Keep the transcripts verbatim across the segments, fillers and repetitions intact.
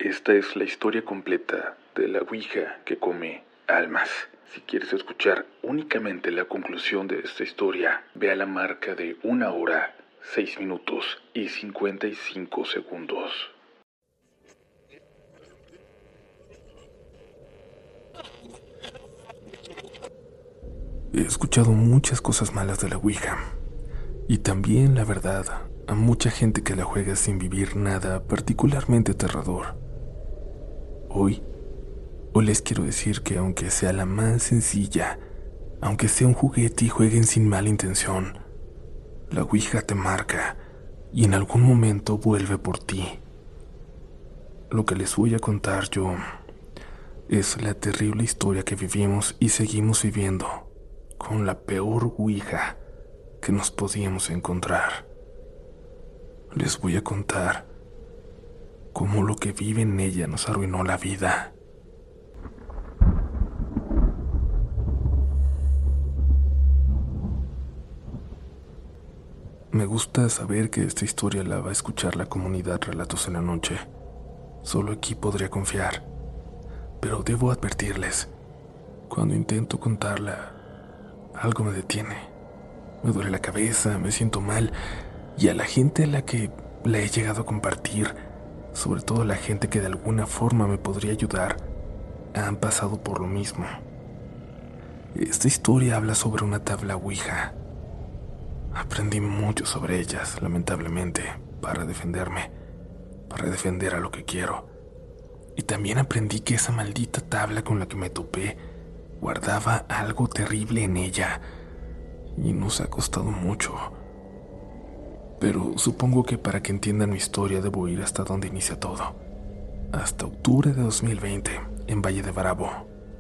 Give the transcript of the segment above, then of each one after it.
Esta es la historia completa de la ouija que come almas. Si quieres escuchar únicamente la conclusión de esta historia, ve a la marca de una hora, seis minutos y cincuenta y cinco segundos. He escuchado muchas cosas malas de la ouija. Y también, la verdad, a mucha gente que la juega sin vivir nada particularmente aterrador. Hoy, hoy les quiero decir que aunque sea la más sencilla, aunque sea un juguete y jueguen sin mala intención, la ouija te marca y en algún momento vuelve por ti. Lo que les voy a contar yo es la terrible historia que vivimos y seguimos viviendo con la peor ouija que nos podíamos encontrar. Les voy a contar cómo lo que vive en ella nos arruinó la vida. Me gusta saber que esta historia la va a escuchar la comunidad Relatos en la Noche. Solo aquí podría confiar. Pero debo advertirles, cuando intento contarla, algo me detiene. Me duele la cabeza, me siento mal, y a la gente a la que la he llegado a compartir, sobre todo la gente que de alguna forma me podría ayudar, han pasado por lo mismo. Esta historia habla sobre una tabla ouija. Aprendí mucho sobre ellas, lamentablemente, para defenderme, para defender a lo que quiero. Y también aprendí que esa maldita tabla con la que me topé guardaba algo terrible en ella, y nos ha costado mucho. Pero supongo que para que entiendan mi historia debo ir hasta donde inicia todo, hasta octubre de dos mil veinte, en Valle de Bravo.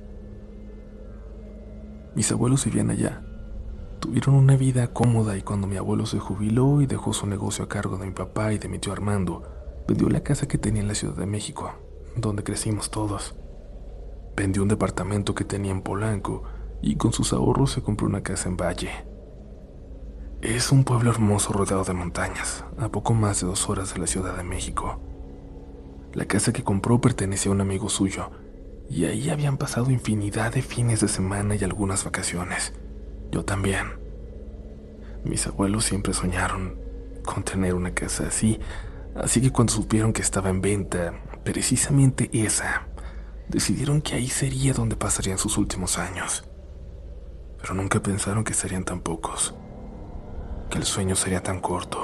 Mis abuelos vivían allá. Tuvieron una vida cómoda y cuando mi abuelo se jubiló y dejó su negocio a cargo de mi papá y de mi tío Armando, vendió la casa que tenía en la Ciudad de México, donde crecimos todos. Vendió un departamento que tenía en Polanco y con sus ahorros se compró una casa en Valle. Es un pueblo hermoso rodeado de montañas, a poco más de dos horas de la Ciudad de México. La casa que compró pertenecía a un amigo suyo, y ahí habían pasado infinidad de fines de semana y algunas vacaciones. Yo también. Mis abuelos siempre soñaron con tener una casa así, así que cuando supieron que estaba en venta, precisamente esa, decidieron que ahí sería donde pasarían sus últimos años. Pero nunca pensaron que serían tan pocos, que el sueño sería tan corto.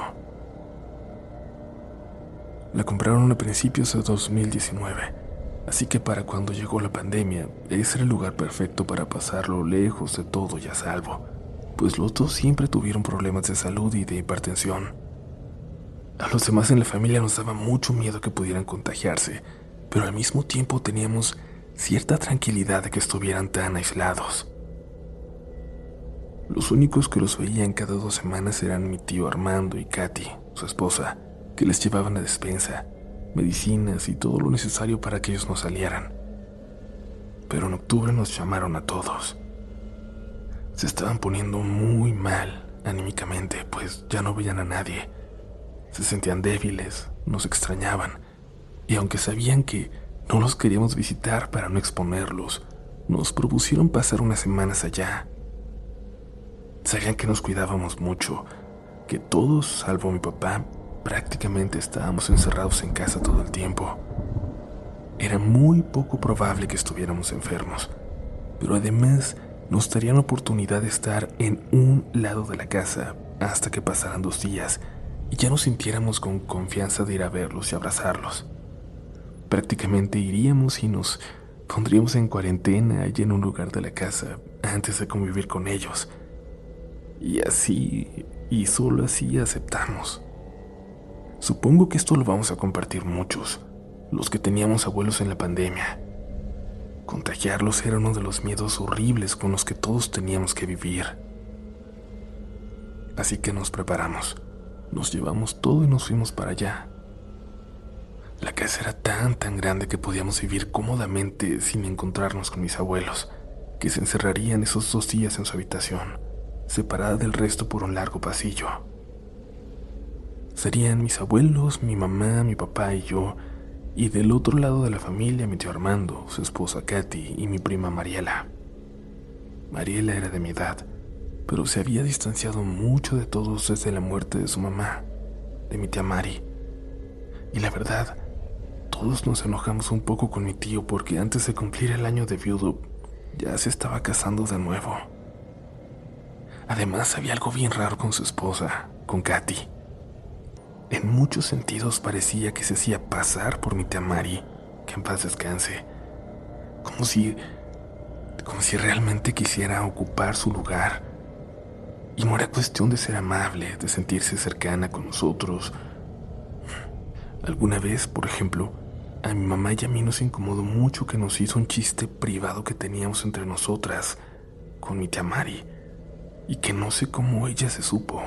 La compraron a principios de dos mil diecinueve, así que para cuando llegó la pandemia, ese era el lugar perfecto para pasarlo lejos de todo y a salvo, pues los dos siempre tuvieron problemas de salud y de hipertensión. A los demás en la familia nos daba mucho miedo que pudieran contagiarse, pero al mismo tiempo teníamos cierta tranquilidad de que estuvieran tan aislados. Los únicos que los veían cada dos semanas eran mi tío Armando y Katy, su esposa, que les llevaban la despensa, medicinas y todo lo necesario para que ellos no salieran. Pero en octubre nos llamaron a todos. Se estaban poniendo muy mal anímicamente, pues ya no veían a nadie. Se sentían débiles, nos extrañaban, y aunque sabían que no los queríamos visitar para no exponerlos, nos propusieron pasar unas semanas allá. Sabían que nos cuidábamos mucho, que todos, salvo mi papá, prácticamente estábamos encerrados en casa todo el tiempo. Era muy poco probable que estuviéramos enfermos, pero además nos darían la oportunidad de estar en un lado de la casa hasta que pasaran dos días y ya nos sintiéramos con confianza de ir a verlos y abrazarlos. Prácticamente iríamos y nos pondríamos en cuarentena allá en un lugar de la casa antes de convivir con ellos. Y así, y solo así aceptamos. Supongo que esto lo vamos a compartir muchos, los que teníamos abuelos en la pandemia. Contagiarlos era uno de los miedos horribles con los que todos teníamos que vivir. Así que nos preparamos, nos llevamos todo y nos fuimos para allá. La casa era tan tan grande que podíamos vivir cómodamente sin encontrarnos con mis abuelos, que se encerrarían esos dos días en su habitación, separada del resto por un largo pasillo. Serían mis abuelos, mi mamá, mi papá y yo, Y del otro lado de la familia, mi tío Armando, su esposa Katy y mi prima Mariela. Mariela era de mi edad, pero se había distanciado mucho de todos desde la muerte de su mamá, de mi tía Mari. Y la verdad, todos nos enojamos un poco con mi tío porque antes de cumplir el año de viudo, ya se estaba casando de nuevo. Además, había algo bien raro con su esposa, con Katy. En muchos sentidos parecía que se hacía pasar por mi tía Mari, que en paz descanse, como si, como si realmente quisiera ocupar su lugar. Y no era cuestión de ser amable, de sentirse cercana con nosotros. Alguna vez, por ejemplo, a mi mamá y a mí nos incomodó mucho que nos hizo un chiste privado que teníamos entre nosotras, con mi tía Mari, y que no sé cómo ella se supo.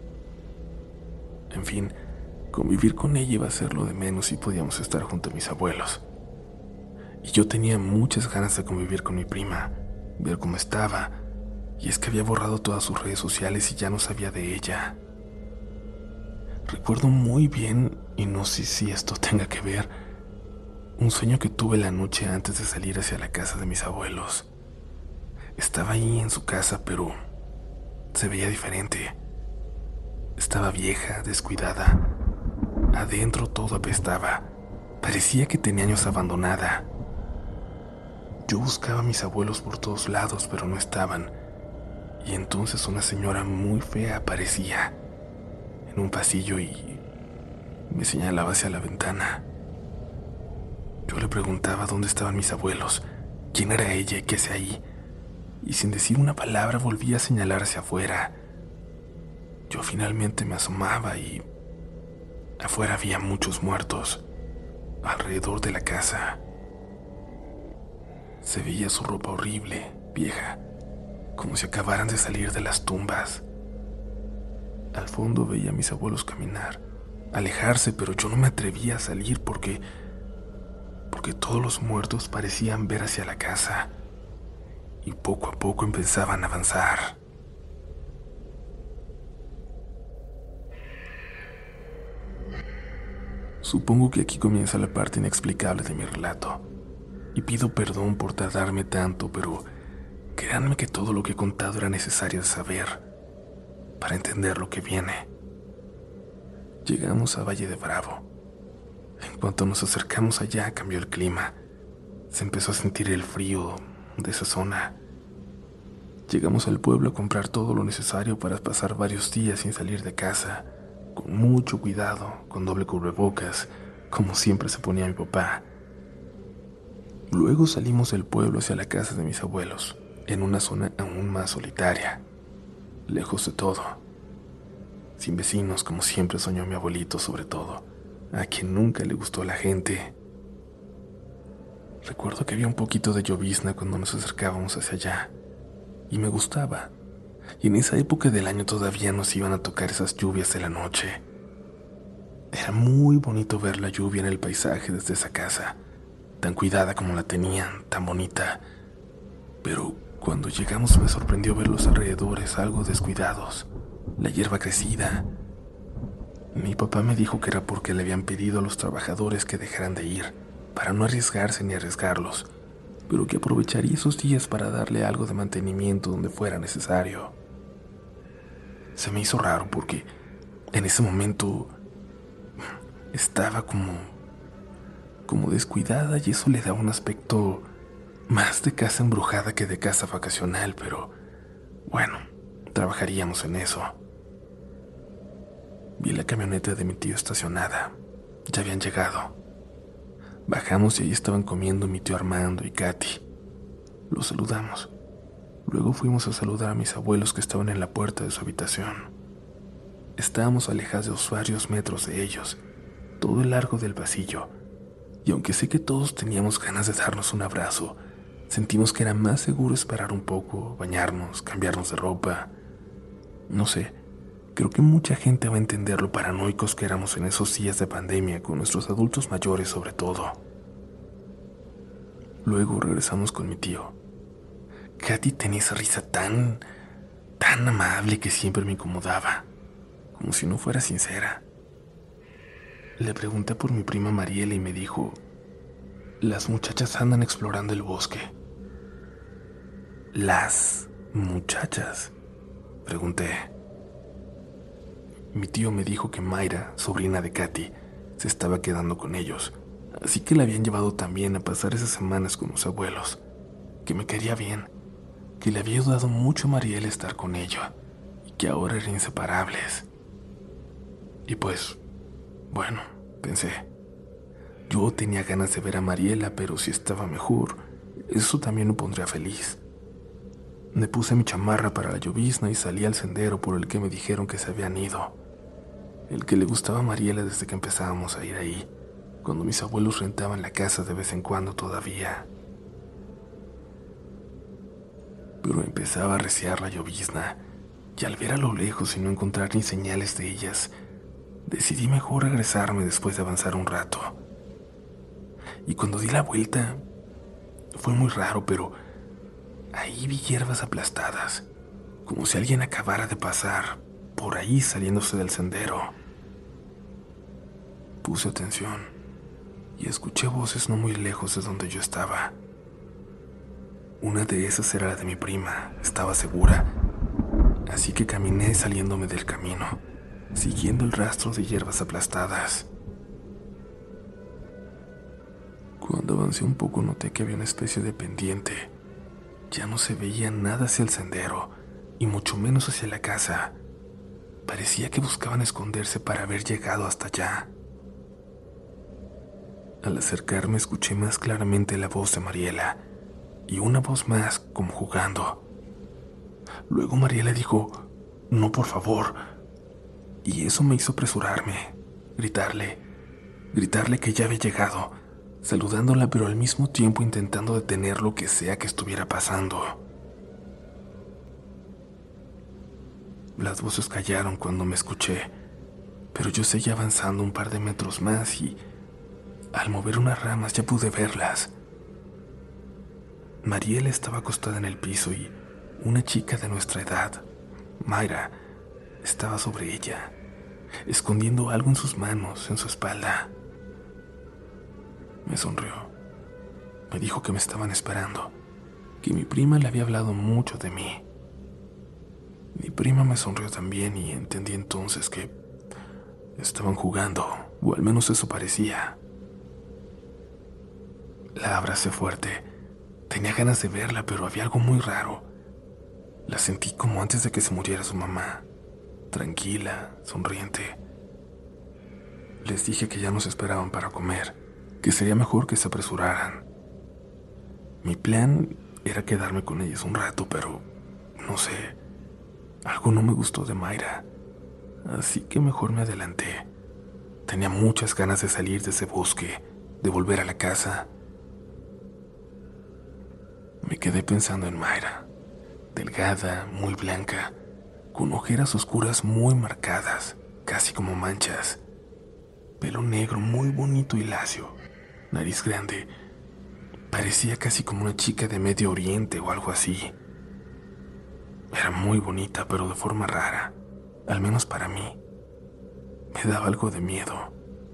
En fin, convivir con ella iba a ser lo de menos si podíamos estar junto a mis abuelos. Y yo tenía muchas ganas de convivir con mi prima, ver cómo estaba, y es que había borrado todas sus redes sociales y ya no sabía de ella. Recuerdo muy bien, y no sé si esto tenga que ver, un sueño que tuve la noche antes de salir hacia la casa de mis abuelos. Estaba ahí en su casa, pero se veía diferente. Estaba vieja, descuidada. Adentro todo apestaba. Parecía que tenía años abandonada. Yo buscaba a mis abuelos por todos lados, pero no estaban. Y entonces una señora muy fea aparecía en un pasillo y me señalaba hacia la ventana. Yo le preguntaba dónde estaban mis abuelos, quién era ella y qué hacía ahí, y sin decir una palabra volvía a señalar hacia afuera. Yo finalmente me asomaba y afuera había muchos muertos, alrededor de la casa. Se veía su ropa horrible, vieja, como si acabaran de salir de las tumbas. Al fondo veía a mis abuelos caminar, alejarse, pero yo no me atrevía a salir porque, porque todos los muertos parecían ver hacia la casa y poco a poco empezaban a avanzar. Supongo que aquí comienza la parte inexplicable de mi relato, y pido perdón por tardarme tanto, pero créanme que todo lo que he contado era necesario de saber para entender lo que viene. Llegamos a Valle de Bravo. En cuanto nos acercamos allá, cambió el clima. Se empezó a sentir el frío de esa zona. Llegamos al pueblo a comprar todo lo necesario para pasar varios días sin salir de casa, con mucho cuidado, con doble cubrebocas, como siempre se ponía mi papá. Luego salimos del pueblo hacia la casa de mis abuelos, en una zona aún más solitaria, lejos de todo, sin vecinos como siempre soñó mi abuelito, sobre todo, a quien nunca le gustó la gente. Recuerdo que había un poquito de llovizna cuando nos acercábamos hacia allá, y me gustaba. Y en esa época del año todavía nos iban a tocar esas lluvias de la noche. Era muy bonito ver la lluvia en el paisaje desde esa casa, tan cuidada como la tenían, tan bonita. Pero cuando llegamos me sorprendió ver los alrededores algo descuidados, la hierba crecida. Mi papá me dijo que era porque le habían pedido a los trabajadores que dejaran de ir, para no arriesgarse ni arriesgarlos, pero que aprovecharía esos días para darle algo de mantenimiento donde fuera necesario. Se me hizo raro porque en ese momento estaba como, como descuidada y eso le daba un aspecto más de casa embrujada que de casa vacacional, pero bueno, trabajaríamos en eso. Vi la camioneta de mi tío estacionada. Ya habían llegado. Bajamos y ahí estaban comiendo mi tío Armando y Katy. Los saludamos. Luego fuimos a saludar a mis abuelos que estaban en la puerta de su habitación. Estábamos alejados varios metros de ellos, todo el largo del pasillo, y aunque sé que todos teníamos ganas de darnos un abrazo, sentimos que era más seguro esperar un poco, bañarnos, cambiarnos de ropa. No sé, creo que mucha gente va a entender lo paranoicos que éramos en esos días de pandemia con nuestros adultos mayores sobre todo. Luego regresamos con mi tío. Katy tenía esa risa tan, tan amable que siempre me incomodaba, como si no fuera sincera. Le pregunté por mi prima Mariela y me dijo: las muchachas andan explorando el bosque. ¿Las muchachas?, pregunté. Mi tío me dijo que Mayra, sobrina de Katy, se estaba quedando con ellos, así que la habían llevado también a pasar esas semanas con los abuelos, que me quería bien, que le había ayudado mucho a Mariela estar con ella y que ahora eran inseparables. Y pues, bueno, pensé, yo tenía ganas de ver a Mariela, pero si estaba mejor, eso también me pondría feliz. Me puse mi chamarra para la llovizna y salí al sendero por el que me dijeron que se habían ido, el que le gustaba a Mariela desde que empezábamos a ir ahí, cuando mis abuelos rentaban la casa de vez en cuando todavía. Pero empezaba a arreciar la llovizna, y al ver a lo lejos y no encontrar ni señales de ellas, decidí mejor regresarme después de avanzar un rato. Y cuando di la vuelta, fue muy raro, pero ahí vi hierbas aplastadas, como si alguien acabara de pasar por ahí saliéndose del sendero. Puse atención y escuché voces no muy lejos de donde yo estaba. Una de esas era la de mi prima, estaba segura, así que caminé saliéndome del camino, siguiendo el rastro de hierbas aplastadas. Cuando avancé un poco noté que había una especie de pendiente. Ya no se veía nada hacia el sendero, y mucho menos hacia la casa. Parecía que buscaban esconderse para haber llegado hasta allá. Al acercarme escuché más claramente la voz de Mariela, y una voz más como jugando. Luego Mariela dijo: no, por favor. Y eso me hizo apresurarme, gritarle, gritarle que ya había llegado, saludándola pero al mismo tiempo intentando detener lo que sea que estuviera pasando. Las voces callaron cuando me escuché, pero yo seguía avanzando un par de metros más y, al mover unas ramas, ya pude verlas. Mariela estaba acostada en el piso y una chica de nuestra edad, Mayra, estaba sobre ella, escondiendo algo en sus manos, en su espalda. Me sonrió. Me dijo que me estaban esperando, que mi prima le había hablado mucho de mí. Mi prima me sonrió también y entendí entonces que estaban jugando, o al menos eso parecía. La abracé fuerte. Tenía ganas de verla, pero había algo muy raro. La sentí como antes de que se muriera su mamá, tranquila, sonriente. Les dije que ya nos esperaban para comer, que sería mejor que se apresuraran. Mi plan era quedarme con ellas un rato, pero no sé, algo no me gustó de Mayra, así que mejor me adelanté. Tenía muchas ganas de salir de ese bosque, de volver a la casa. Me quedé pensando en Mayra, delgada, muy blanca, con ojeras oscuras muy marcadas, casi como manchas, pelo negro muy bonito y lacio, nariz grande. Parecía casi como una chica de Medio Oriente o algo así. Era muy bonita, pero de forma rara, al menos para mí. Me daba algo de miedo.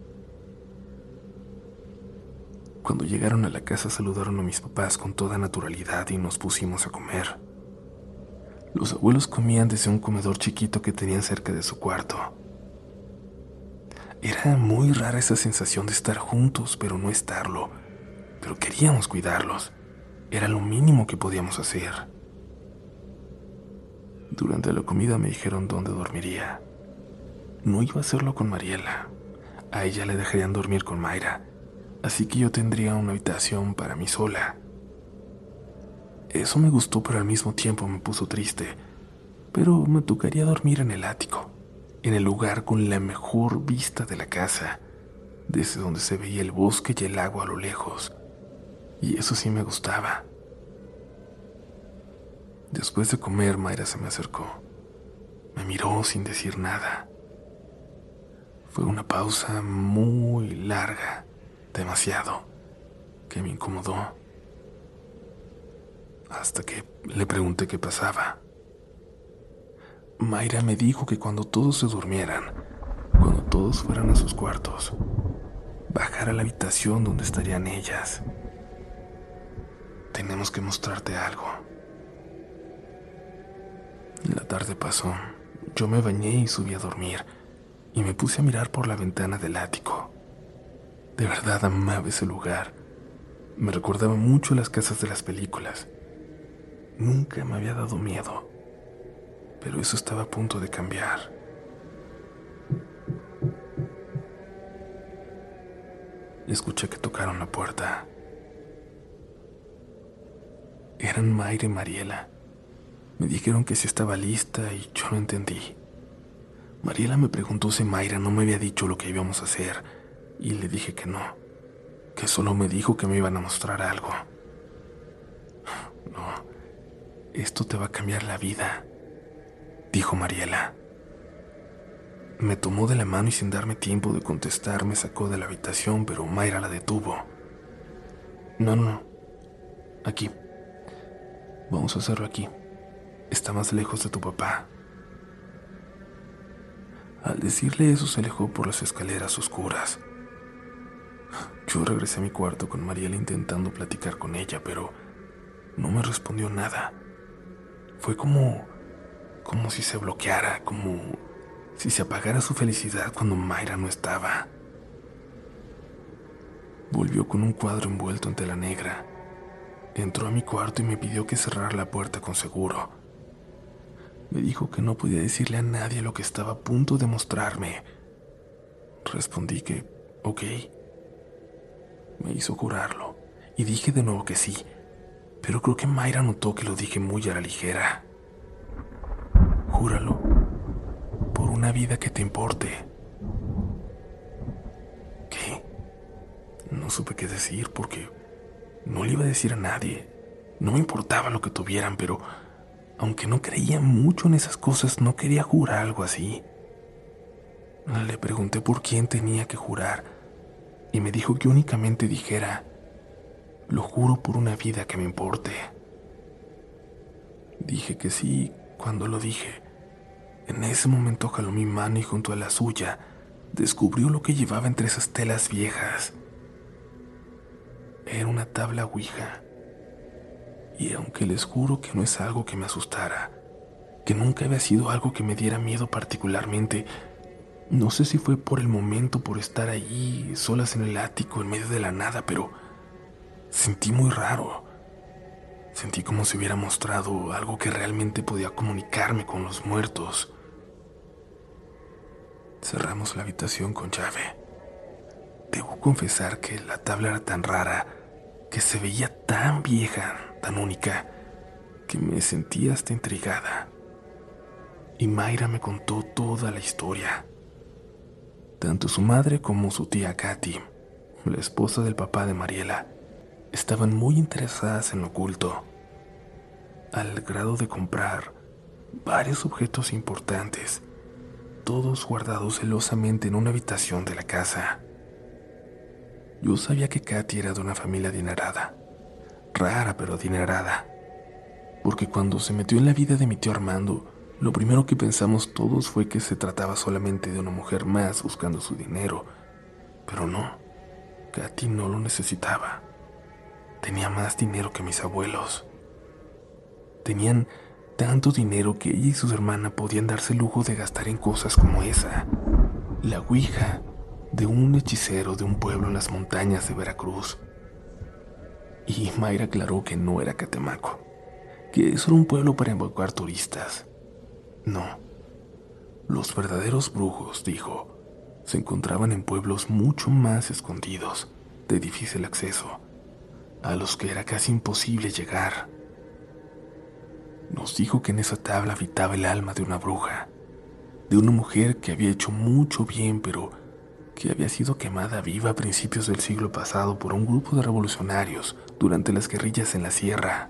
Cuando llegaron a la casa saludaron a mis papás con toda naturalidad y nos pusimos a comer. Los abuelos comían desde un comedor chiquito que tenían cerca de su cuarto. Era muy rara esa sensación de estar juntos, pero no estarlo. Pero queríamos cuidarlos. Era lo mínimo que podíamos hacer. Durante la comida me dijeron dónde dormiría. No iba a hacerlo con Mariela. A ella le dejarían dormir con Mayra, así que yo tendría una habitación para mí sola. Eso me gustó, pero al mismo tiempo me puso triste. Pero me tocaría dormir en el ático, en el lugar con la mejor vista de la casa, desde donde se veía el bosque y el agua a lo lejos. Y eso sí me gustaba. Después de comer, Mayra se me acercó. Me miró sin decir nada. Fue una pausa muy larga, demasiado, que me incomodó. Hasta que le pregunté qué pasaba. Mayra me dijo que cuando todos se durmieran, Cuando todos fueran a sus cuartos, bajar a la habitación donde estarían ellas. Tenemos que mostrarte algo. La tarde pasó. Yo me bañé y subí a dormir, y me puse a mirar por la ventana del ático. De verdad amaba ese lugar. Me recordaba mucho las casas de las películas. Nunca me había dado miedo, pero eso estaba a punto de cambiar. Escuché que tocaron la puerta. Eran Mayra y Mariela. Me dijeron que sí estaba lista y yo no entendí. Mariela me preguntó si Mayra no me había dicho lo que íbamos a hacer y le dije que no, que solo me dijo que me iban a mostrar algo. No, esto te va a cambiar la vida, dijo Mariela. Me tomó de la mano y sin darme tiempo de contestar me sacó de la habitación, pero Mayra la detuvo. No, no, no, aquí. Vamos a hacerlo aquí. Está más lejos de tu papá. Al decirle eso se alejó por las escaleras oscuras. Yo regresé a mi cuarto con Mariela intentando platicar con ella, pero no me respondió nada. Fue como, como si se bloqueara, como si se apagara su felicidad cuando Mayra no estaba. Volvió con un cuadro envuelto en tela negra. Entró a mi cuarto y me pidió que cerrara la puerta con seguro. Me dijo que no podía decirle a nadie lo que estaba a punto de mostrarme. Respondí que, ok. Me hizo jurarlo y dije de nuevo que sí, pero creo que Mayra notó que lo dije muy a la ligera. Júralo, por una vida que te importe. ¿Qué? No supe qué decir porque no le iba a decir a nadie. No me importaba lo que tuvieran, pero aunque no creía mucho en esas cosas, no quería jurar algo así. Le pregunté por quién tenía que jurar y me dijo que únicamente dijera, lo juro por una vida que me importe. Dije que sí cuando lo dije. En ese momento jaló mi mano y junto a la suya descubrió lo que llevaba entre esas telas viejas. Era una tabla ouija. Y aunque les juro que no es algo que me asustara, que nunca había sido algo que me diera miedo particularmente, no sé si fue por el momento, por estar allí, solas en el ático, en medio de la nada, pero sentí muy raro. Sentí como si hubiera mostrado algo que realmente podía comunicarme con los muertos. Cerramos la habitación con llave. Debo confesar que la tabla era tan rara, que se veía tan vieja, tan única, que me sentía hasta intrigada. Y Mayra me contó toda la historia. Tanto su madre como su tía Katy, la esposa del papá de Mariela, estaban muy interesadas en lo oculto, al grado de comprar varios objetos importantes, todos guardados celosamente en una habitación de la casa. Yo sabía que Katy era de una familia adinerada, rara pero adinerada, porque cuando se metió en la vida de mi tío Armando, lo primero que pensamos todos fue que se trataba solamente de una mujer más buscando su dinero, pero no, Katy no lo necesitaba. Tenía más dinero que mis abuelos. Tenían tanto dinero que ella y su hermana podían darse el lujo de gastar en cosas como esa, la ouija de un hechicero de un pueblo en las montañas de Veracruz. Y Mayra aclaró que no era Catemaco, que eso era un pueblo para evacuar turistas. No, los verdaderos brujos, dijo, se encontraban en pueblos mucho más escondidos, de difícil acceso, a los que era casi imposible llegar. Nos dijo que en esa tabla habitaba el alma de una bruja, de una mujer que había hecho mucho bien, pero que había sido quemada viva a principios del siglo pasado por un grupo de revolucionarios durante las guerrillas en la sierra.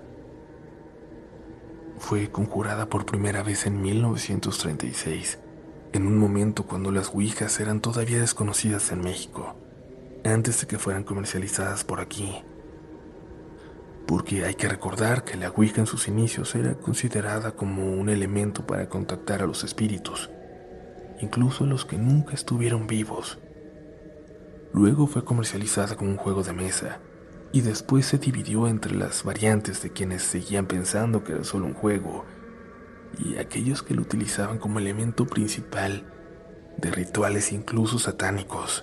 Fue conjurada por primera vez en mil novecientos treinta y seis, en un momento cuando las ouijas eran todavía desconocidas en México, antes de que fueran comercializadas por aquí. Porque hay que recordar que la ouija en sus inicios era considerada como un elemento para contactar a los espíritus, incluso a los que nunca estuvieron vivos. Luego fue comercializada como un juego de mesa y después se dividió entre las variantes de quienes seguían pensando que era solo un juego y aquellos que lo utilizaban como elemento principal de rituales incluso satánicos.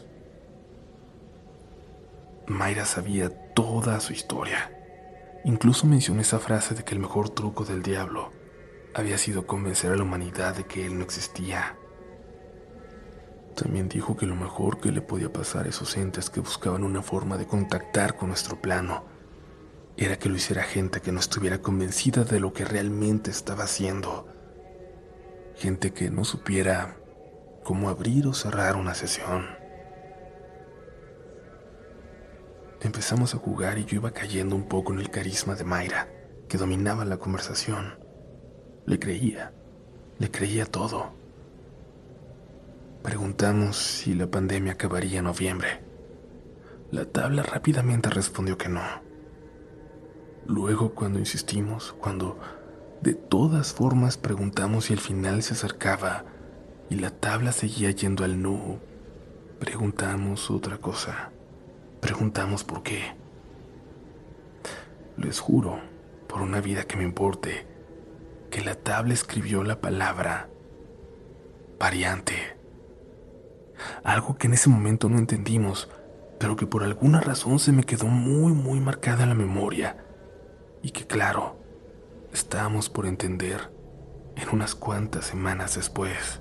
Mayra sabía toda su historia. Incluso mencionó esa frase de que el mejor truco del diablo había sido convencer a la humanidad de que él no existía. También dijo que lo mejor que le podía pasar a esos entes que buscaban una forma de contactar con nuestro plano era que lo hiciera gente que no estuviera convencida de lo que realmente estaba haciendo. Gente que no supiera cómo abrir o cerrar una sesión. Empezamos a jugar y yo iba cayendo un poco en el carisma de Mayra, que dominaba la conversación. Le creía, le creía todo. Preguntamos si la pandemia acabaría en noviembre. La tabla rápidamente respondió que no. Luego, cuando insistimos, cuando de todas formas preguntamos si el final se acercaba y la tabla seguía yendo al no, preguntamos otra cosa. Preguntamos por qué. Les juro, por una vida que me importe, que la tabla escribió la palabra variante. Algo que en ese momento no entendimos, pero que por alguna razón se me quedó muy, muy marcada en la memoria. Y que claro, estábamos por entender en unas cuantas semanas después.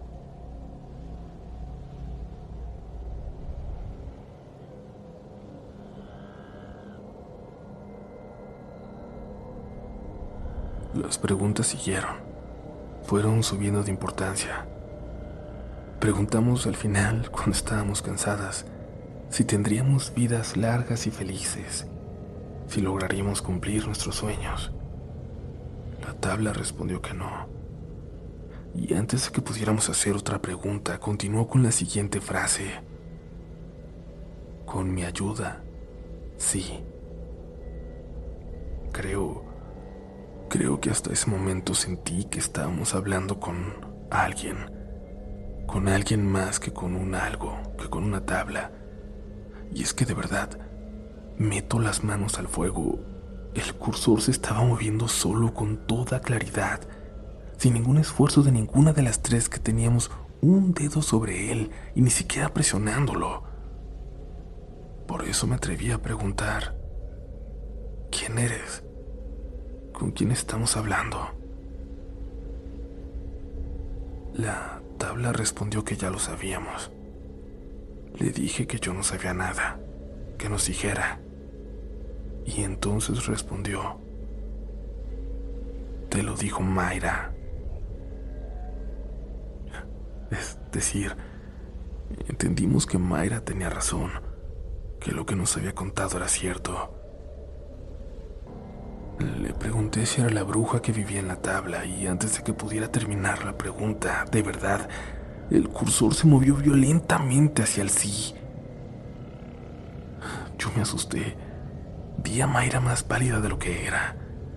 Las preguntas siguieron, fueron subiendo de importancia. Preguntamos al final, cuando estábamos cansadas, si tendríamos vidas largas y felices, si lograríamos cumplir nuestros sueños. La tabla respondió que no. Y antes de que pudiéramos hacer otra pregunta, continuó con la siguiente frase. Con mi ayuda, sí. Creo, creo que hasta ese momento sentí que estábamos hablando con alguien. Con alguien más que con un algo, que con una tabla. Y es que de verdad, meto las manos al fuego. El cursor se estaba moviendo solo con toda claridad, sin ningún esfuerzo de ninguna de las tres que teníamos un dedo sobre él y ni siquiera presionándolo. Por eso me atreví a preguntar, ¿quién eres? ¿Con quién estamos hablando? La tabla respondió que ya lo sabíamos. Le dije que yo no sabía nada, que nos dijera. Y entonces respondió, te lo dijo Mayra. Es decir, entendimos que Mayra tenía razón, que lo que nos había contado era cierto. Le pregunté si era la bruja que vivía en la tabla y antes de que pudiera terminar la pregunta, de verdad, el cursor se movió violentamente hacia el sí. Yo me asusté. Vi a Mayra más pálida de lo que era.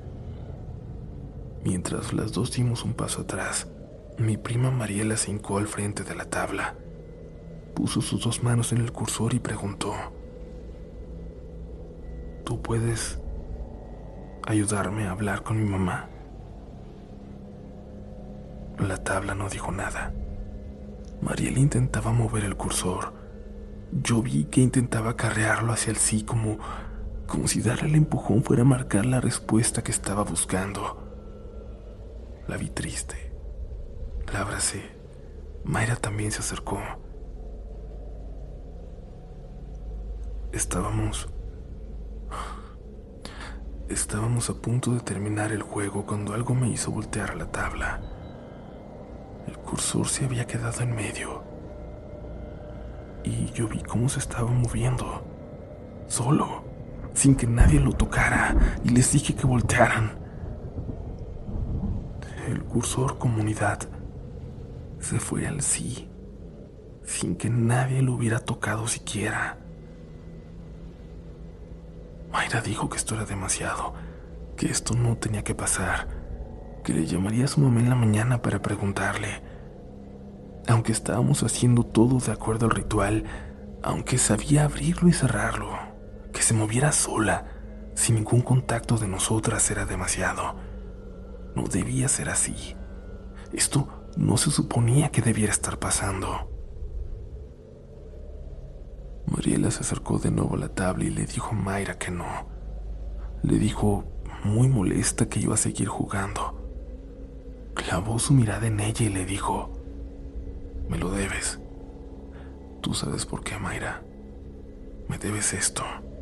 Mientras las dos dimos un paso atrás, mi prima Mariela se hincó al frente de la tabla. Puso sus dos manos en el cursor y preguntó, ¿tú puedes ayudarme a hablar con mi mamá? La tabla no dijo nada. Mariela intentaba mover el cursor. Yo vi que intentaba acarrearlo hacia el sí como, como si darle el empujón fuera a marcar la respuesta que estaba buscando. La vi triste. La abracé. Mayra también se acercó. Estábamos... Estábamos a punto de terminar el juego cuando algo me hizo voltear a la tabla. El cursor se había quedado en medio. Y yo vi cómo se estaba moviendo. Solo, sin que nadie lo tocara, y les dije que voltearan. El cursor comunidad se fue al sí, sin que nadie lo hubiera tocado siquiera. Mayra dijo que esto era demasiado, que esto no tenía que pasar, que le llamaría a su mamá en la mañana para preguntarle. Aunque estábamos haciendo todo de acuerdo al ritual, aunque sabía abrirlo y cerrarlo, que se moviera sola, sin ningún contacto de nosotras, era demasiado. No debía ser así. Esto no se suponía que debiera estar pasando. Mariela se acercó de nuevo a la tabla y le dijo a Mayra que no. Le dijo, muy molesta, que iba a seguir jugando. Clavó su mirada en ella y le dijo, me lo debes. Tú sabes por qué, Mayra. Me debes esto.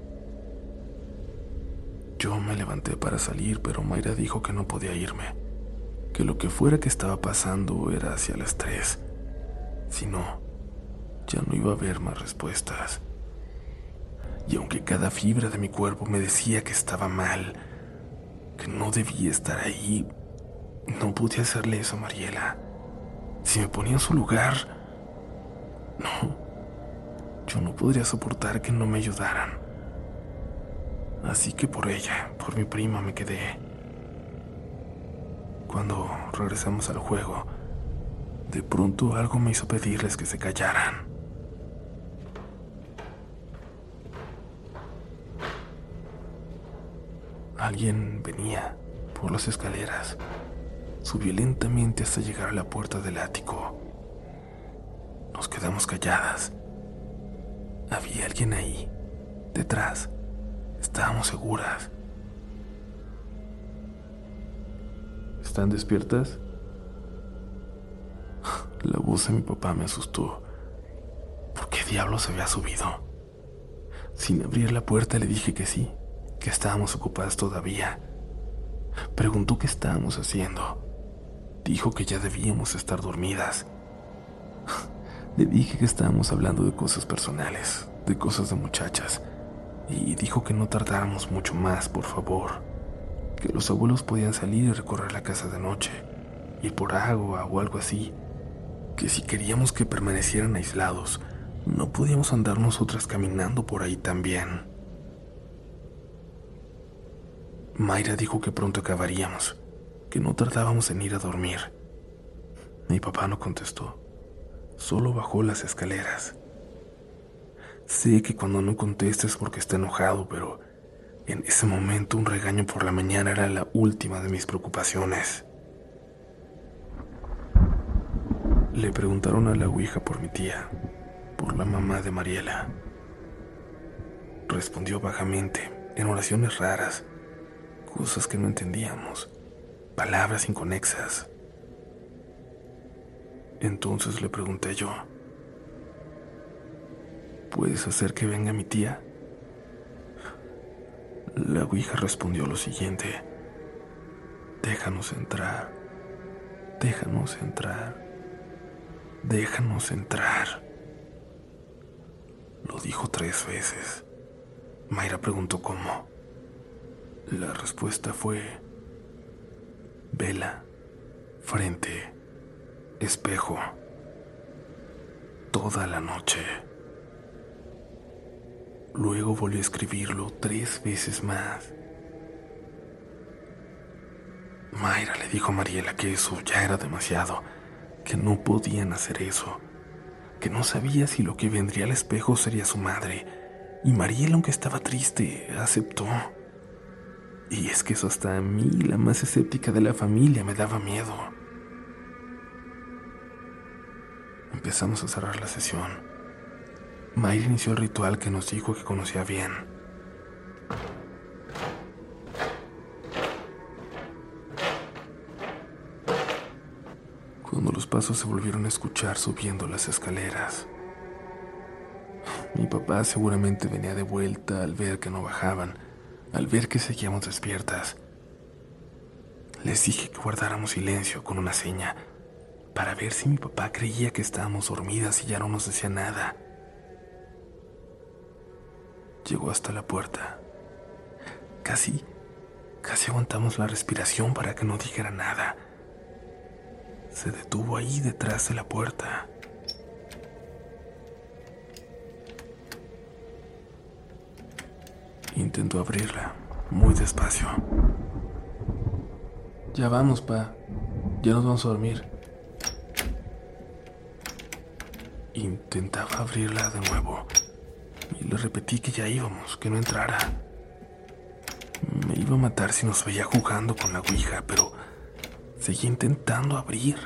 Yo me levanté para salir, pero Mayra dijo que no podía irme, que lo que fuera que estaba pasando era hacia las tres. Si no, ya no iba a haber más respuestas. Y aunque cada fibra de mi cuerpo me decía que estaba mal, que no debía estar ahí, no podía hacerle eso a Mariela. Si me ponía en su lugar, no, yo no podría soportar que no me ayudaran. Así que por ella, por mi prima, me quedé. Cuando regresamos al juego, de pronto algo me hizo pedirles que se callaran. Alguien venía por las escaleras, subió lentamente hasta llegar a la puerta del ático. Nos quedamos calladas. Había alguien ahí, detrás. Estábamos seguras. ¿Están despiertas? La voz de mi papá me asustó. ¿Por qué diablos había subido? Sin abrir la puerta le dije que sí, que estábamos ocupadas todavía. Preguntó qué estábamos haciendo. Dijo que ya debíamos estar dormidas. Le dije que estábamos hablando de cosas personales, de cosas de muchachas, y dijo que no tardáramos mucho más, por favor, que los abuelos podían salir y recorrer la casa de noche, ir por agua o algo así, que si queríamos que permanecieran aislados, no podíamos andar nosotras caminando por ahí también. Mayra dijo que pronto acabaríamos, que no tardábamos en ir a dormir. Mi papá no contestó, solo bajó las escaleras. Sé que cuando no contesta es porque está enojado, pero en ese momento un regaño por la mañana era la última de mis preocupaciones. Le preguntaron a la ouija por mi tía, por la mamá de Mariela. Respondió vagamente, en oraciones raras, cosas que no entendíamos, palabras inconexas. Entonces le pregunté yo, ¿puedes hacer que venga mi tía? La ouija respondió lo siguiente, déjanos entrar, déjanos entrar, déjanos entrar. Lo dijo tres veces. Mayra preguntó cómo. La respuesta fue vela, frente, espejo, toda la noche. Luego volvió a escribirlo tres veces más. Mayra le dijo a Mariela que eso ya era demasiado, que no podían hacer eso, que no sabía si lo que vendría al espejo sería su madre, y Mariela, aunque estaba triste, aceptó. Y es que eso hasta a mí, la más escéptica de la familia, me daba miedo. Empezamos a cerrar la sesión. Mayra inició el ritual que nos dijo que conocía bien. Cuando los pasos se volvieron a escuchar subiendo las escaleras, mi papá seguramente venía de vuelta al ver que no bajaban, al ver que seguíamos despiertas. Les dije que guardáramos silencio con una seña, para ver si mi papá creía que estábamos dormidas y ya no nos decía nada. Llegó hasta la puerta. Casi, casi aguantamos la respiración para que no dijera nada. Se detuvo ahí detrás de la puerta. Intentó abrirla, muy despacio. Ya vamos, pa. Ya nos vamos a dormir. Intentaba abrirla de nuevo y le repetí que ya íbamos, que no entrara. Me iba a matar si nos veía jugando con la ouija, pero seguía intentando abrir.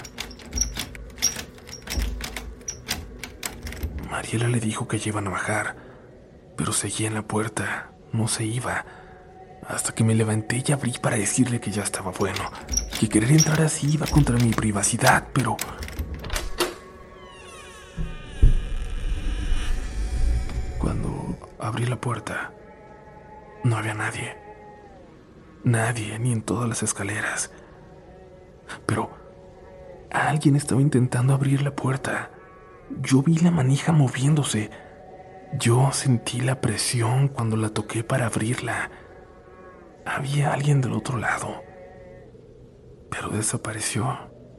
Mariela le dijo que ya iban a bajar, pero seguía en la puerta, no se iba, hasta que me levanté y abrí para decirle que ya estaba bueno, que querer entrar así iba contra mi privacidad, pero... Cuando abrí la puerta, no había nadie. Nadie, ni en todas las escaleras. Pero alguien estaba intentando abrir la puerta. Yo vi la manija moviéndose. Yo sentí la presión cuando la toqué para abrirla. Había alguien del otro lado, pero desapareció.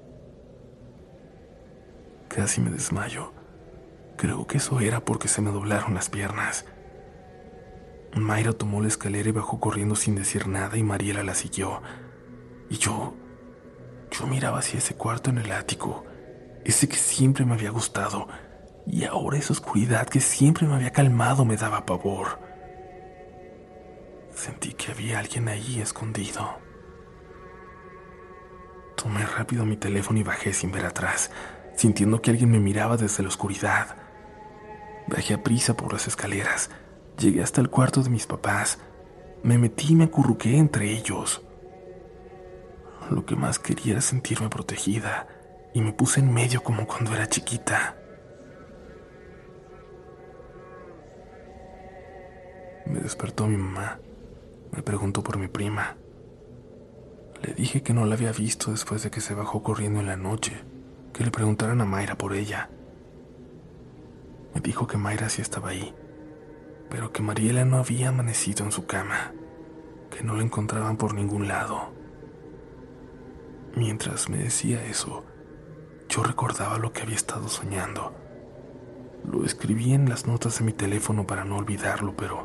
Casi me desmayo. Creo que eso era porque se me doblaron las piernas. Mayra tomó la escalera y bajó corriendo sin decir nada y Mariela la siguió. Y yo, yo miraba hacia ese cuarto en el ático, ese que siempre me había gustado, y ahora esa oscuridad que siempre me había calmado me daba pavor. Sentí que había alguien ahí escondido. Tomé rápido mi teléfono y bajé sin ver atrás, sintiendo que alguien me miraba desde la oscuridad. Bajé a prisa por las escaleras. Llegué hasta el cuarto de mis papás. Me metí y me acurruqué entre ellos. Lo que más quería era sentirme protegida, y me puse en medio como cuando era chiquita. Me despertó mi mamá. Me preguntó por mi prima. Le dije que no la había visto después de que se bajó corriendo en la noche, que le preguntaran a Mayra por ella. Me dijo que Mayra sí estaba ahí, pero que Mariela no había amanecido en su cama, que no la encontraban por ningún lado. Mientras me decía eso, yo recordaba lo que había estado soñando. Lo escribí en las notas de mi teléfono para no olvidarlo, pero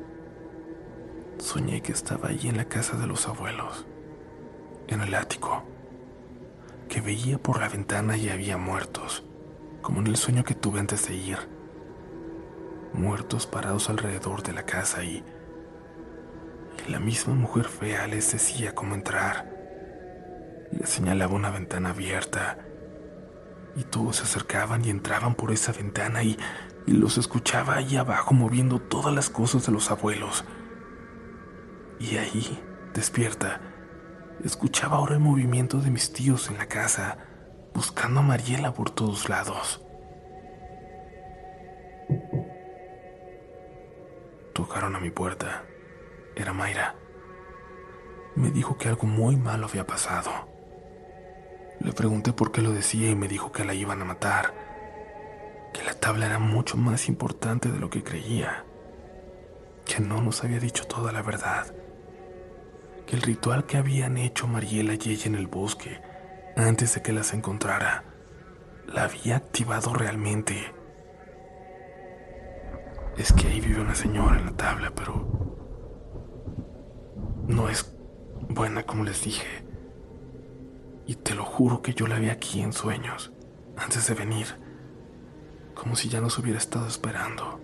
soñé que estaba ahí en la casa de los abuelos, en el ático, que veía por la ventana y había muertos, como en el sueño que tuve antes de ir. Muertos parados alrededor de la casa y, y la misma mujer fea les decía cómo entrar. Les señalaba una ventana abierta y todos se acercaban y entraban por esa ventana y, y los escuchaba ahí abajo moviendo todas las cosas de los abuelos. Y ahí, despierta, escuchaba ahora el movimiento de mis tíos en la casa, buscando a Mariela por todos lados. Tocaron a mi puerta. Era Mayra. Me dijo que algo muy malo había pasado. Le pregunté por qué lo decía y me dijo que la iban a matar, que la tabla era mucho más importante de lo que creía, que no nos había dicho toda la verdad, que el ritual que habían hecho Mariela y ella en el bosque antes de que las encontrara la había activado realmente. Es que ahí vive una señora en la tabla, pero no es buena como les dije. Y te lo juro que yo la vi aquí en sueños, antes de venir, como si ya nos hubiera estado esperando.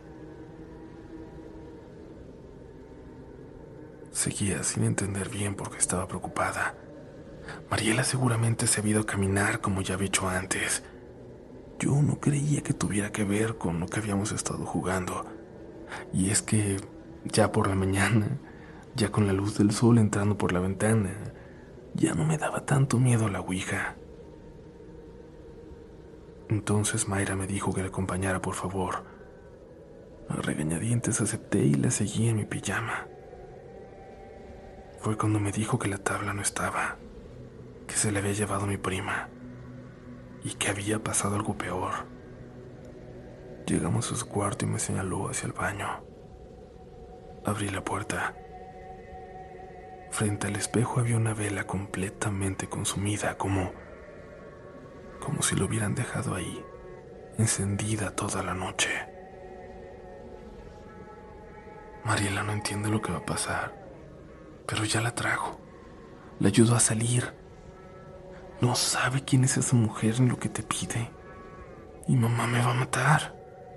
Seguía sin entender bien por qué estaba preocupada. Mariela seguramente se había ido a caminar como ya había hecho antes. Yo no creía que tuviera que ver con lo que habíamos estado jugando. Y es que ya por la mañana, ya con la luz del sol entrando por la ventana, ya no me daba tanto miedo la ouija. Entonces Mayra me dijo que la acompañara, por favor. A regañadientes acepté y la seguí en mi pijama. Fue cuando me dijo que la tabla no estaba, que se la había llevado mi prima y que había pasado algo peor. Llegamos a su cuarto y me señaló hacia el baño. Abrí la puerta. Frente al espejo había una vela completamente consumida, como, como si lo hubieran dejado ahí, encendida toda la noche. Mariela no entiende lo que va a pasar, pero ya la trajo. La ayudó a salir. No sabe quién es esa mujer ni lo que te pide. Mi mamá me va a matar.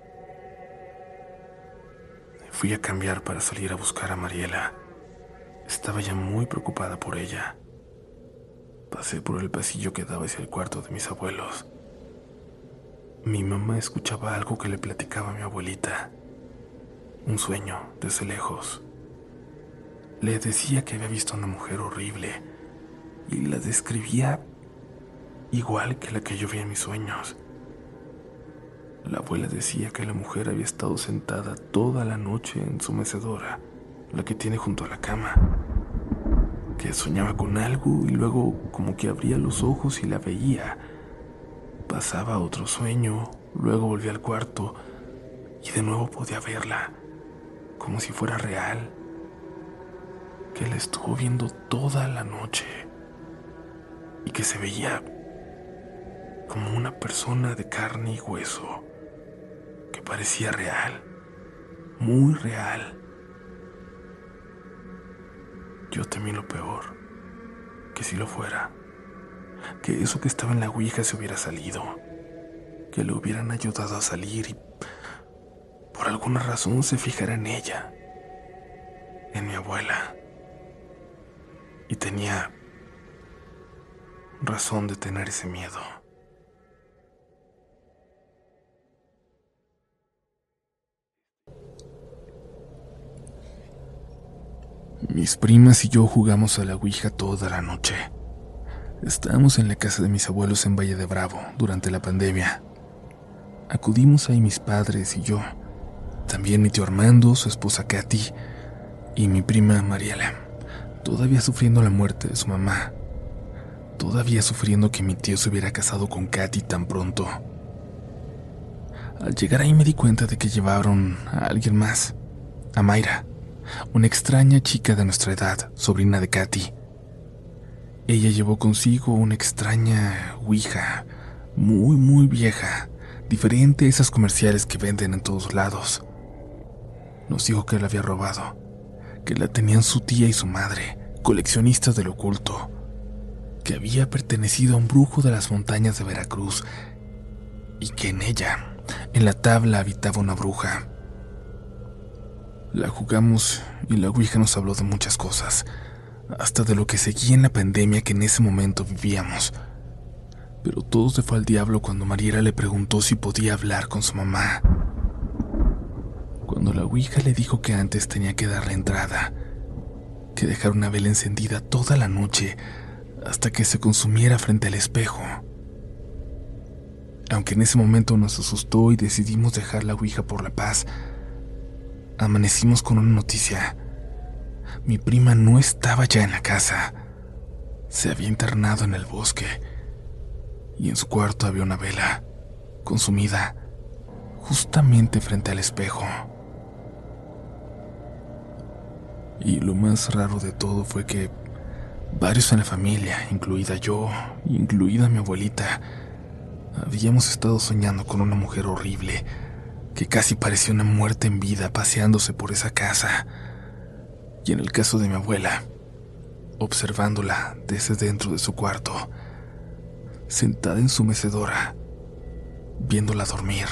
Fui a cambiar para salir a buscar a Mariela. Estaba ya muy preocupada por ella. Pasé por el pasillo que daba hacia el cuarto de mis abuelos. Mi mamá escuchaba algo que le platicaba a mi abuelita. Un sueño desde lejos. Le decía que había visto a una mujer horrible y la describía igual que la que yo vi en mis sueños. La abuela decía que la mujer había estado sentada toda la noche en su mecedora, la que tiene junto a la cama, que soñaba con algo y luego como que abría los ojos y la veía. Pasaba a otro sueño, luego volvía al cuarto y de nuevo podía verla, como si fuera real, que la estuvo viendo toda la noche y que se veía como una persona de carne y hueso, que parecía real, muy real. Yo temí lo peor, que si lo fuera, que eso que estaba en la ouija se hubiera salido, que le hubieran ayudado a salir y por alguna razón se fijara en ella, en mi abuela. Y tenía razón de tener ese miedo. Mis primas y yo jugamos a la ouija toda la noche. Estábamos en la casa de mis abuelos en Valle de Bravo durante la pandemia. Acudimos ahí mis padres y yo, también mi tío Armando, su esposa Katy y mi prima Mariela, todavía sufriendo la muerte de su mamá, todavía sufriendo que mi tío se hubiera casado con Katy tan pronto. Al llegar ahí me di cuenta de que llevaron a alguien más, a Mayra, una extraña chica de nuestra edad, sobrina de Katy. Ella llevó consigo una extraña ouija, muy muy vieja, diferente a esas comerciales que venden en todos lados. Nos dijo que la había robado, que la tenían su tía y su madre, coleccionistas del oculto, que había pertenecido a un brujo de las montañas de Veracruz y que en ella, en la tabla, habitaba una bruja. La jugamos y la ouija nos habló de muchas cosas, hasta de lo que seguía en la pandemia que en ese momento vivíamos. Pero todo se fue al diablo cuando Mariela le preguntó si podía hablar con su mamá. Cuando la ouija le dijo que antes tenía que darle entrada, que dejar una vela encendida toda la noche hasta que se consumiera frente al espejo. Aunque en ese momento nos asustó y decidimos dejar la ouija por la paz, amanecimos con una noticia. Mi prima no estaba ya en la casa. Se había internado en el bosque y en su cuarto había una vela consumida justamente frente al espejo. Y lo más raro de todo fue que varios en la familia, incluida yo, incluida mi abuelita, habíamos estado soñando con una mujer horrible que casi parecía una muerte en vida paseándose por esa casa. Y en el caso de mi abuela, observándola desde dentro de su cuarto, sentada en su mecedora, viéndola dormir.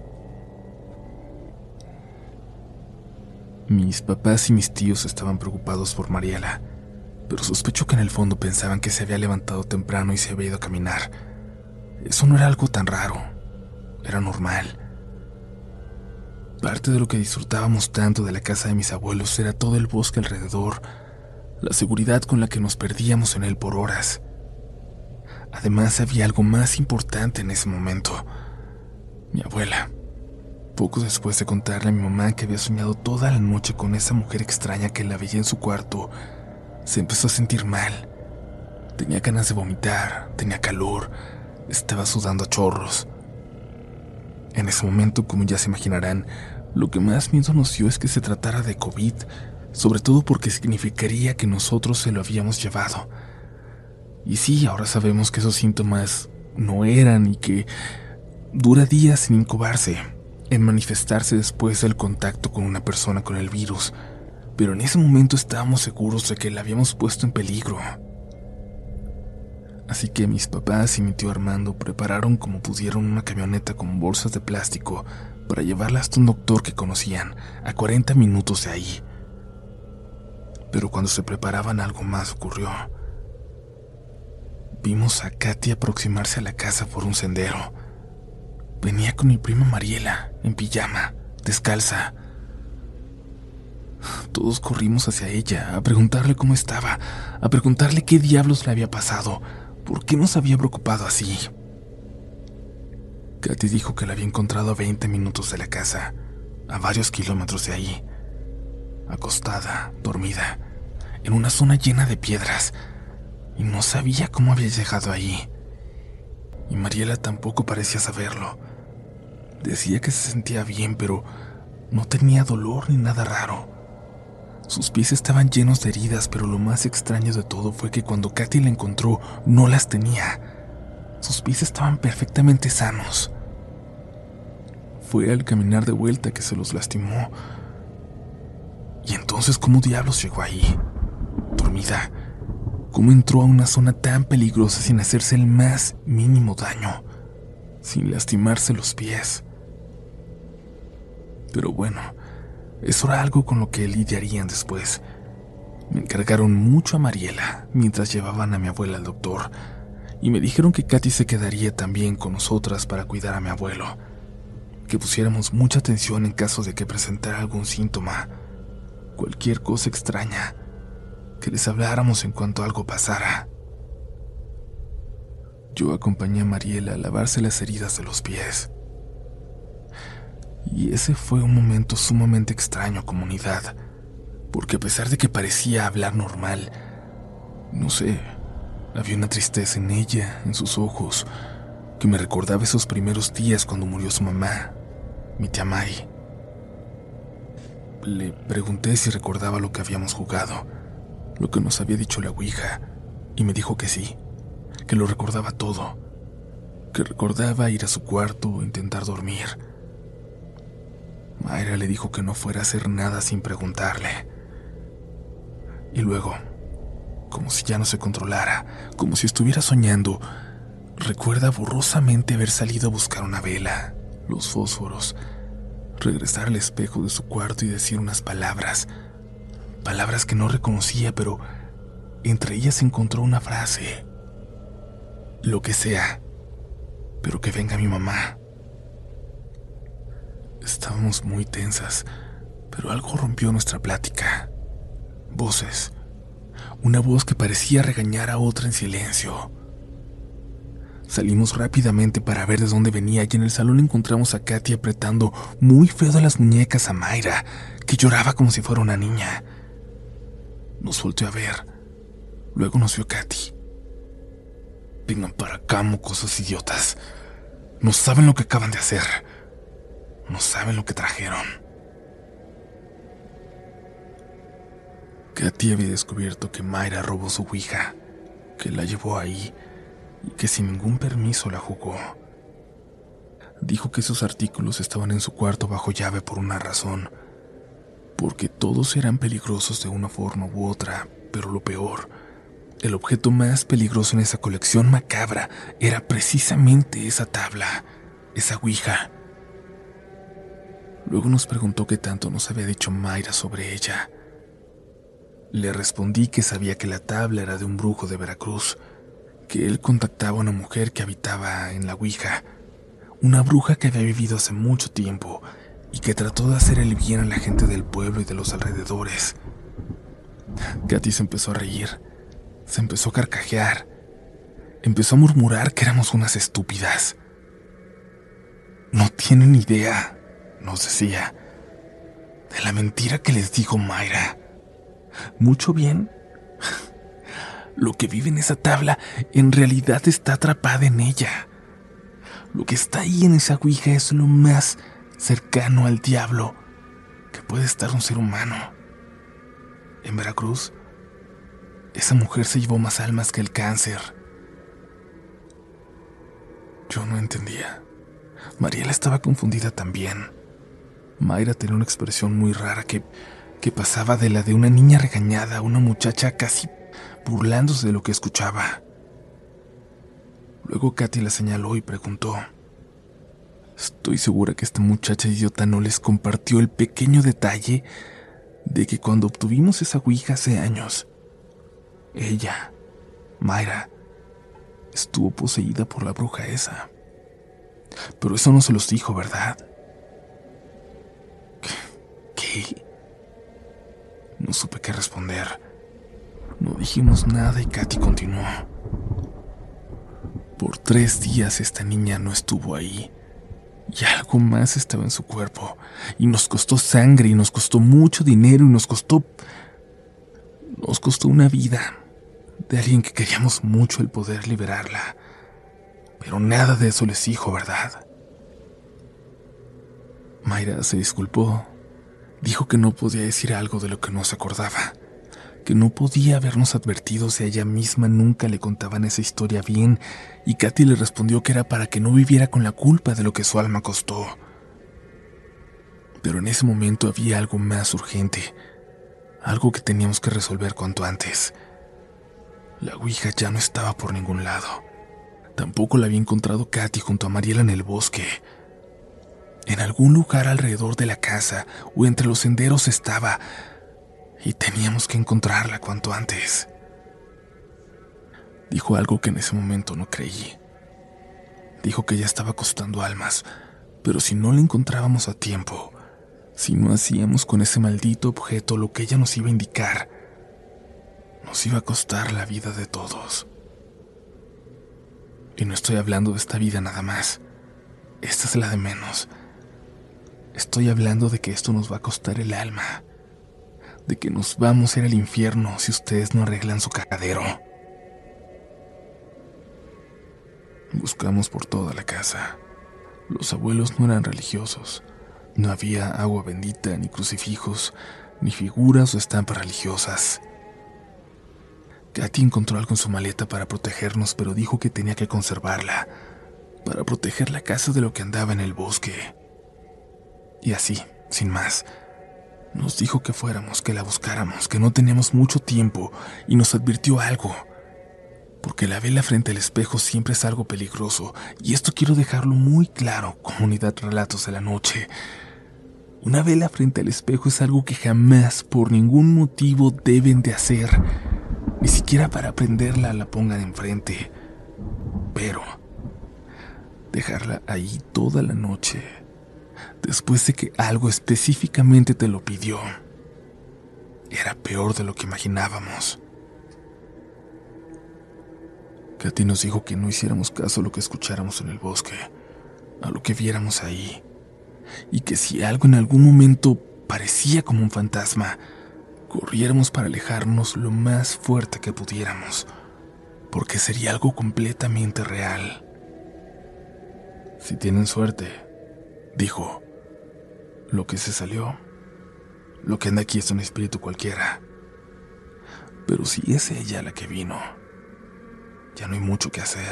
Mis papás y mis tíos estaban preocupados por Mariela, pero sospecho que en el fondo pensaban que se había levantado temprano y se había ido a caminar. Eso no era algo tan raro, era normal. Parte de lo que disfrutábamos tanto de la casa de mis abuelos era todo el bosque alrededor, la seguridad con la que nos perdíamos en él por horas. Además, había algo más importante en ese momento. Mi abuela, poco después de contarle a mi mamá que había soñado toda la noche con esa mujer extraña que la veía en su cuarto, se empezó a sentir mal. Tenía ganas de vomitar, tenía calor, estaba sudando a chorros. En ese momento, como ya se imaginarán, lo que más miedo nos dio es que se tratara de COVID, sobre todo porque significaría que nosotros se lo habíamos llevado. Y sí, ahora sabemos que esos síntomas no eran y que dura días en incubarse, en manifestarse después del contacto con una persona con el virus, pero en ese momento estábamos seguros de que la habíamos puesto en peligro. Así que mis papás y mi tío Armando prepararon como pudieron una camioneta con bolsas de plástico para llevarla hasta un doctor que conocían, a cuarenta minutos de ahí. Pero cuando se preparaban algo más ocurrió. Vimos a Katy aproximarse a la casa por un sendero. Venía con mi prima Mariela, en pijama, descalza. Todos corrimos hacia ella, a preguntarle cómo estaba, a preguntarle qué diablos le había pasado, por qué nos había preocupado así. Katy dijo que la había encontrado a veinte minutos de la casa, a varios kilómetros de ahí, acostada, dormida, en una zona llena de piedras, y no sabía cómo había llegado ahí. Y Mariela tampoco parecía saberlo. Decía que se sentía bien, pero no tenía dolor ni nada raro. Sus pies estaban llenos de heridas, pero lo más extraño de todo fue que cuando Katy la encontró, no las tenía. Sus pies estaban perfectamente sanos. Fue al caminar de vuelta que se los lastimó. Y entonces, ¿cómo diablos llegó ahí? Dormida. ¿Cómo entró a una zona tan peligrosa sin hacerse el más mínimo daño? Sin lastimarse los pies. Pero bueno, eso era algo con lo que lidiarían después. Me encargaron mucho a Mariela mientras llevaban a mi abuela al doctor, y me dijeron que Katy se quedaría también con nosotras para cuidar a mi abuelo, que pusiéramos mucha atención en caso de que presentara algún síntoma, cualquier cosa extraña, que les habláramos en cuanto algo pasara. Yo acompañé a Mariela a lavarse las heridas de los pies. Y ese fue un momento sumamente extraño, comunidad, porque a pesar de que parecía hablar normal, no sé, había una tristeza en ella, en sus ojos, que me recordaba esos primeros días cuando murió su mamá, mi tía May. Le pregunté si recordaba lo que habíamos jugado, lo que nos había dicho la Ouija, y me dijo que sí, que lo recordaba todo, que recordaba ir a su cuarto o intentar dormir. Mayra le dijo que no fuera a hacer nada sin preguntarle. Y luego, como si ya no se controlara, como si estuviera soñando, recuerda borrosamente haber salido a buscar una vela, los fósforos, regresar al espejo de su cuarto y decir unas palabras, palabras que no reconocía, pero entre ellas encontró una frase: lo que sea, pero que venga mi mamá. Estábamos muy tensas, pero algo rompió nuestra plática. Voces. Una voz que parecía regañar a otra en silencio. Salimos rápidamente para ver de dónde venía y en el salón encontramos a Katy apretando muy feo de las muñecas a Mayra, que lloraba como si fuera una niña. Nos volteó a ver. Luego nos vio Katy. Vengan para acá, mocosos idiotas. No saben lo que acaban de hacer. No saben lo que trajeron. Katy había descubierto que Mayra robó su ouija, que la llevó ahí y que sin ningún permiso la jugó. Dijo que esos artículos estaban en su cuarto bajo llave por una razón, porque todos eran peligrosos de una forma u otra, pero lo peor, el objeto más peligroso en esa colección macabra era precisamente esa tabla, esa ouija. Luego nos preguntó qué tanto nos había dicho Mayra sobre ella. Le respondí que sabía que la tabla era de un brujo de Veracruz, que él contactaba a una mujer que habitaba en la ouija, una bruja que había vivido hace mucho tiempo y que trató de hacer el bien a la gente del pueblo y de los alrededores. Katy se empezó a reír, se empezó a carcajear, empezó a murmurar que éramos unas estúpidas. No tienen idea, nos decía, de la mentira que les dijo Mayra. Mucho bien. Lo que vive en esa tabla en realidad está atrapada en ella. Lo que está ahí en esa ouija es lo más cercano al diablo que puede estar un ser humano. En Veracruz, esa mujer se llevó más almas que el cáncer. Yo no entendía. Mariela estaba confundida también. Mayra tenía una expresión muy rara que, que pasaba de la de una niña regañada a una muchacha casi burlándose de lo que escuchaba. Luego Katy la señaló y preguntó: estoy segura que esta muchacha idiota no les compartió el pequeño detalle de que cuando obtuvimos esa ouija hace años, ella, Mayra, estuvo poseída por la bruja esa. Pero eso no se los dijo, ¿verdad? ¿Qué? No supe qué responder. No dijimos nada y Katy continuó: por tres días esta niña no estuvo ahí. Y algo más estaba en su cuerpo. Y nos costó sangre, y nos costó mucho dinero, y nos costó... Nos costó una vida de alguien que queríamos mucho el poder liberarla. Pero nada de eso les dijo, ¿verdad? Mayra se disculpó. Dijo que no podía decir algo de lo que no se acordaba. Que no podía habernos advertido si a ella misma nunca le contaban esa historia bien, y Katy le respondió que era para que no viviera con la culpa de lo que su alma costó. Pero en ese momento había algo más urgente, algo que teníamos que resolver cuanto antes. La ouija ya no estaba por ningún lado. Tampoco la había encontrado Katy junto a Mariela en el bosque. En algún lugar alrededor de la casa o entre los senderos estaba, y teníamos que encontrarla cuanto antes. Dijo algo que en ese momento no creí. Dijo que ya estaba costando almas, pero si no la encontrábamos a tiempo, si no hacíamos con ese maldito objeto lo que ella nos iba a indicar, nos iba a costar la vida de todos. Y no estoy hablando de esta vida nada más. Esta es la de menos. Estoy hablando de que esto nos va a costar el alma. De que nos vamos a ir al infierno si ustedes no arreglan su cagadero. Buscamos por toda la casa. Los abuelos no eran religiosos. No había agua bendita, ni crucifijos, ni figuras o estampas religiosas. Katy encontró algo en su maleta para protegernos, pero dijo que tenía que conservarla, para proteger la casa de lo que andaba en el bosque. Y así, sin más, nos dijo que fuéramos, que la buscáramos, que no teníamos mucho tiempo, y nos advirtió algo. Porque la vela frente al espejo siempre es algo peligroso, y esto quiero dejarlo muy claro, comunidad Relatos de la Noche. Una vela frente al espejo es algo que jamás, por ningún motivo, deben de hacer. Ni siquiera para prenderla la pongan enfrente. Pero dejarla ahí toda la noche, después de que algo específicamente te lo pidió, era peor de lo que imaginábamos. Katy nos dijo que no hiciéramos caso a lo que escucháramos en el bosque, a lo que viéramos ahí, y que si algo en algún momento parecía como un fantasma, corriéramos para alejarnos lo más fuerte que pudiéramos, porque sería algo completamente real. Si tienen suerte, dijo, lo que se salió, lo que anda aquí es un espíritu cualquiera. Pero si es ella la que vino, ya no hay mucho que hacer.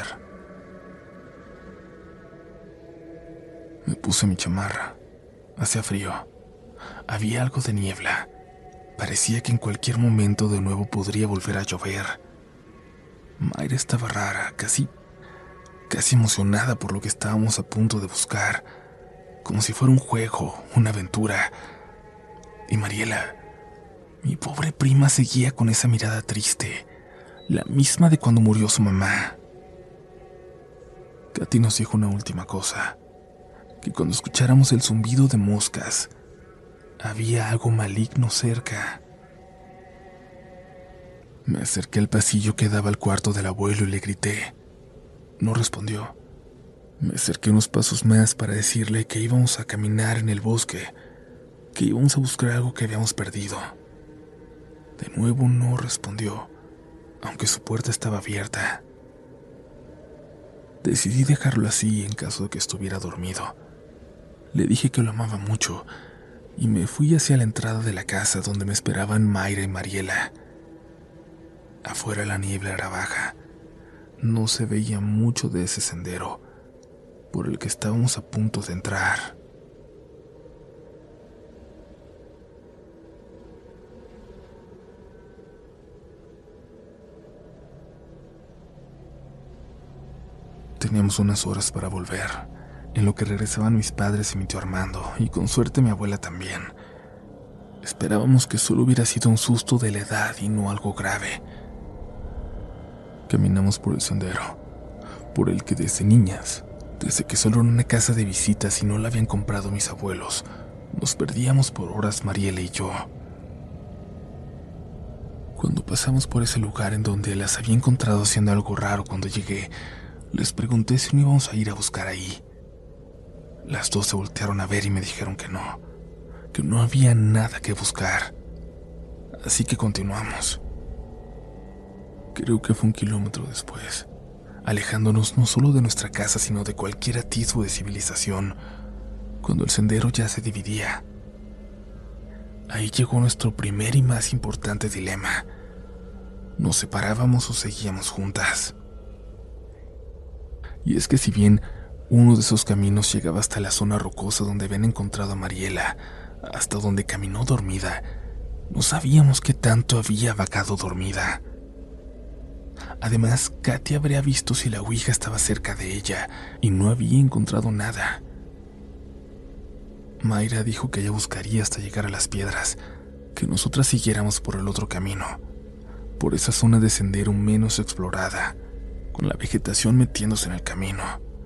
Me puse mi chamarra. Hacía frío. Había algo de niebla. Parecía que en cualquier momento de nuevo podría volver a llover. Mayra estaba rara, casi, casi emocionada por lo que estábamos a punto de buscar, como si fuera un juego, una aventura. Y Mariela, mi pobre prima, seguía con esa mirada triste, la misma de cuando murió su mamá. Katy nos dijo una última cosa, que cuando escucháramos el zumbido de moscas, había algo maligno cerca. Me acerqué al pasillo que daba al cuarto del abuelo y le grité. No respondió. Me acerqué unos pasos más para decirle que íbamos a caminar en el bosque, que íbamos a buscar algo que habíamos perdido. De nuevo no respondió, aunque su puerta estaba abierta. Decidí dejarlo así en caso de que estuviera dormido. Le dije que lo amaba mucho y me fui hacia la entrada de la casa donde me esperaban Mayra y Mariela. Afuera la niebla era baja. No se veía mucho de ese sendero por el que estábamos a punto de entrar. Teníamos unas horas para volver, en lo que regresaban mis padres y mi tío Armando, y con suerte mi abuela también. Esperábamos que solo hubiera sido un susto de la edad y no algo grave. Caminamos por el sendero, por el que desde niñas, desde que solo era una casa de visitas y no la habían comprado mis abuelos, nos perdíamos por horas Mariela y yo. Cuando pasamos por ese lugar en donde las había encontrado haciendo algo raro cuando llegué, les pregunté si no íbamos a ir a buscar ahí. Las dos se voltearon a ver y me dijeron que no, que no había nada que buscar. Así que continuamos. Creo que fue un kilómetro después, alejándonos no solo de nuestra casa, sino de cualquier atisbo de civilización, cuando el sendero ya se dividía. Ahí llegó nuestro primer y más importante dilema. ¿Nos separábamos o seguíamos juntas? Y es que si bien uno de esos caminos llegaba hasta la zona rocosa donde habían encontrado a Mariela, hasta donde caminó dormida, no sabíamos qué tanto había vagado dormida. Además, Katy habría visto si la ouija estaba cerca de ella y no había encontrado nada. Mayra dijo que ella buscaría hasta llegar a las piedras, que nosotras siguiéramos por el otro camino, por esa zona de sendero menos explorada, con la vegetación metiéndose en el camino.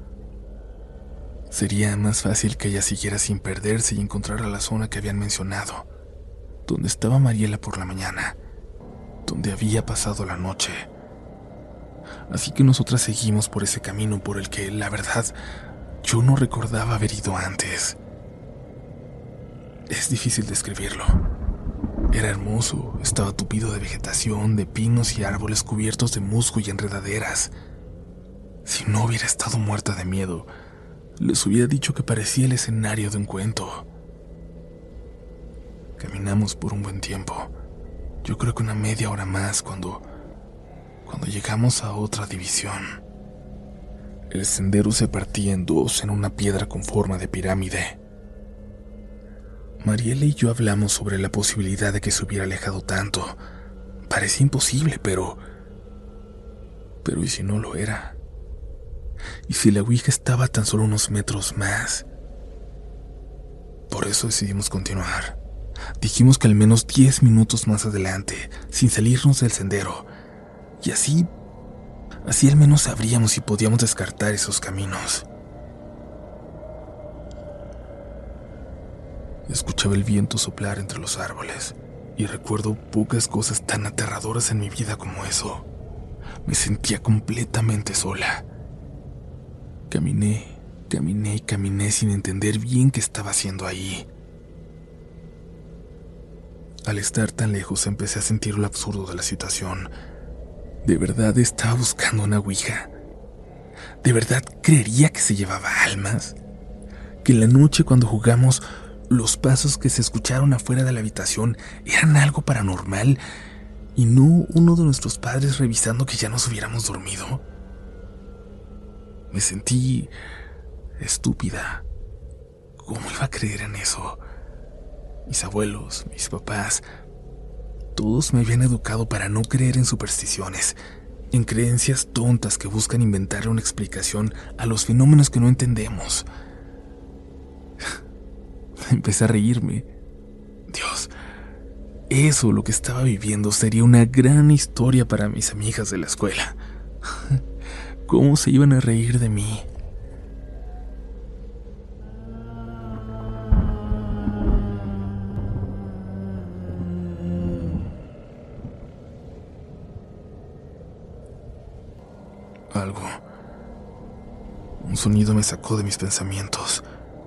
Sería más fácil que ella siguiera sin perderse y encontrara la zona que habían mencionado, donde estaba Mariela por la mañana, donde había pasado la noche. Así que nosotras seguimos por ese camino por el que, la verdad, yo no recordaba haber ido antes. Es difícil describirlo. Era hermoso, estaba tupido de vegetación, de pinos y árboles cubiertos de musgo y enredaderas. Si no hubiera estado muerta de miedo, les hubiera dicho que parecía el escenario de un cuento. Caminamos por un buen tiempo, yo creo que una media hora más, cuando, cuando llegamos a otra división. El sendero se partía en dos en una piedra con forma de pirámide. Mariela y yo hablamos sobre la posibilidad de que se hubiera alejado tanto. Parecía imposible, pero... Pero ¿y si no lo era? ¿Y si la ouija estaba a tan solo unos metros más? Por eso decidimos continuar. Dijimos que al menos diez minutos más adelante, sin salirnos del sendero. Y así... Así al menos sabríamos si podíamos descartar esos caminos. Escuchaba el viento soplar entre los árboles y recuerdo pocas cosas tan aterradoras en mi vida como eso. Me sentía completamente sola. Caminé, caminé y caminé sin entender bien qué estaba haciendo ahí. Al estar tan lejos empecé a sentir lo absurdo de la situación. ¿De verdad estaba buscando una ouija? ¿De verdad creería que se llevaba almas? ¿Que en la noche cuando jugamos los pasos que se escucharon afuera de la habitación eran algo paranormal y no uno de nuestros padres revisando que ya nos hubiéramos dormido? Me sentí estúpida. ¿Cómo iba a creer en eso? Mis abuelos, mis papás, todos me habían educado para no creer en supersticiones, en creencias tontas que buscan inventar una explicación a los fenómenos que no entendemos. Empecé a reírme. Dios, eso, lo que estaba viviendo, sería una gran historia para mis amigas de la escuela. ¿Cómo se iban a reír de mí? Algo, un sonido me sacó de mis pensamientos.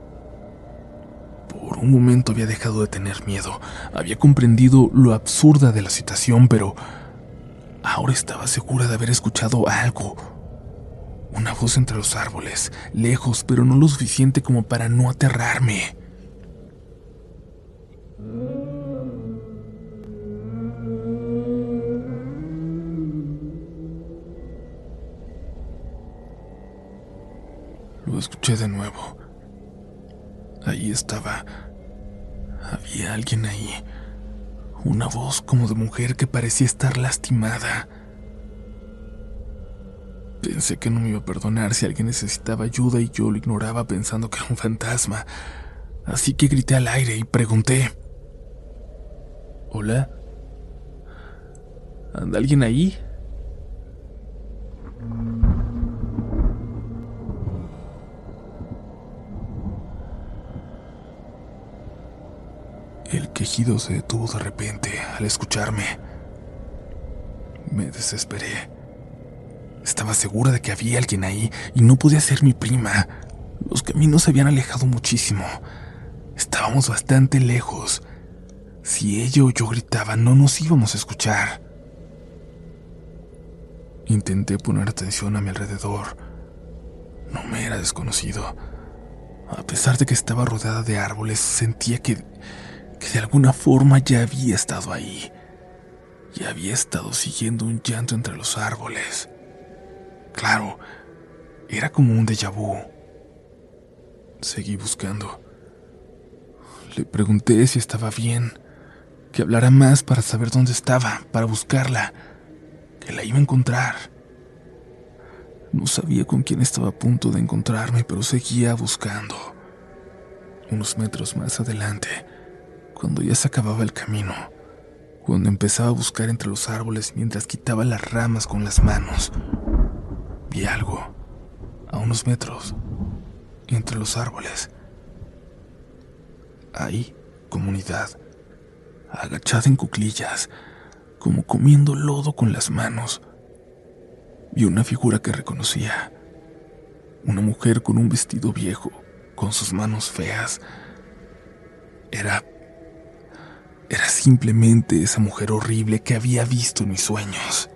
Por un momento había dejado de tener miedo, había comprendido lo absurda de la situación, pero ahora estaba segura de haber escuchado algo. Una voz entre los árboles, lejos, pero no lo suficiente como para no aterrarme. Lo escuché de nuevo. Ahí estaba. Había alguien ahí. Una voz como de mujer que parecía estar lastimada. Pensé que no me iba a perdonar si alguien necesitaba ayuda y yo lo ignoraba pensando que era un fantasma. Así que grité al aire y pregunté: ¿Hola? ¿Anda alguien ahí? El quejido se detuvo de repente al escucharme. Me desesperé. Estaba segura de que había alguien ahí y no podía ser mi prima. Los caminos se habían alejado muchísimo. Estábamos bastante lejos. Si ella o yo gritaba, no nos íbamos a escuchar. Intenté poner atención a mi alrededor. No me era desconocido. A pesar de que estaba rodeada de árboles, sentía que, que de alguna forma ya había estado ahí. Ya había estado siguiendo un llanto entre los árboles. Claro, era como un déjà vu. Seguí buscando. Le pregunté si estaba bien, que hablara más para saber dónde estaba, para buscarla, que la iba a encontrar. No sabía con quién estaba a punto de encontrarme, pero seguía buscando. Unos metros más adelante, cuando ya se acababa el camino, cuando empezaba a buscar entre los árboles mientras quitaba las ramas con las manos, vi algo, a unos metros, entre los árboles. Ahí, comunidad, agachada en cuclillas, como comiendo lodo con las manos, vi una figura que reconocía. Una mujer con un vestido viejo, con sus manos feas. Era... Era simplemente esa mujer horrible que había visto en mis sueños.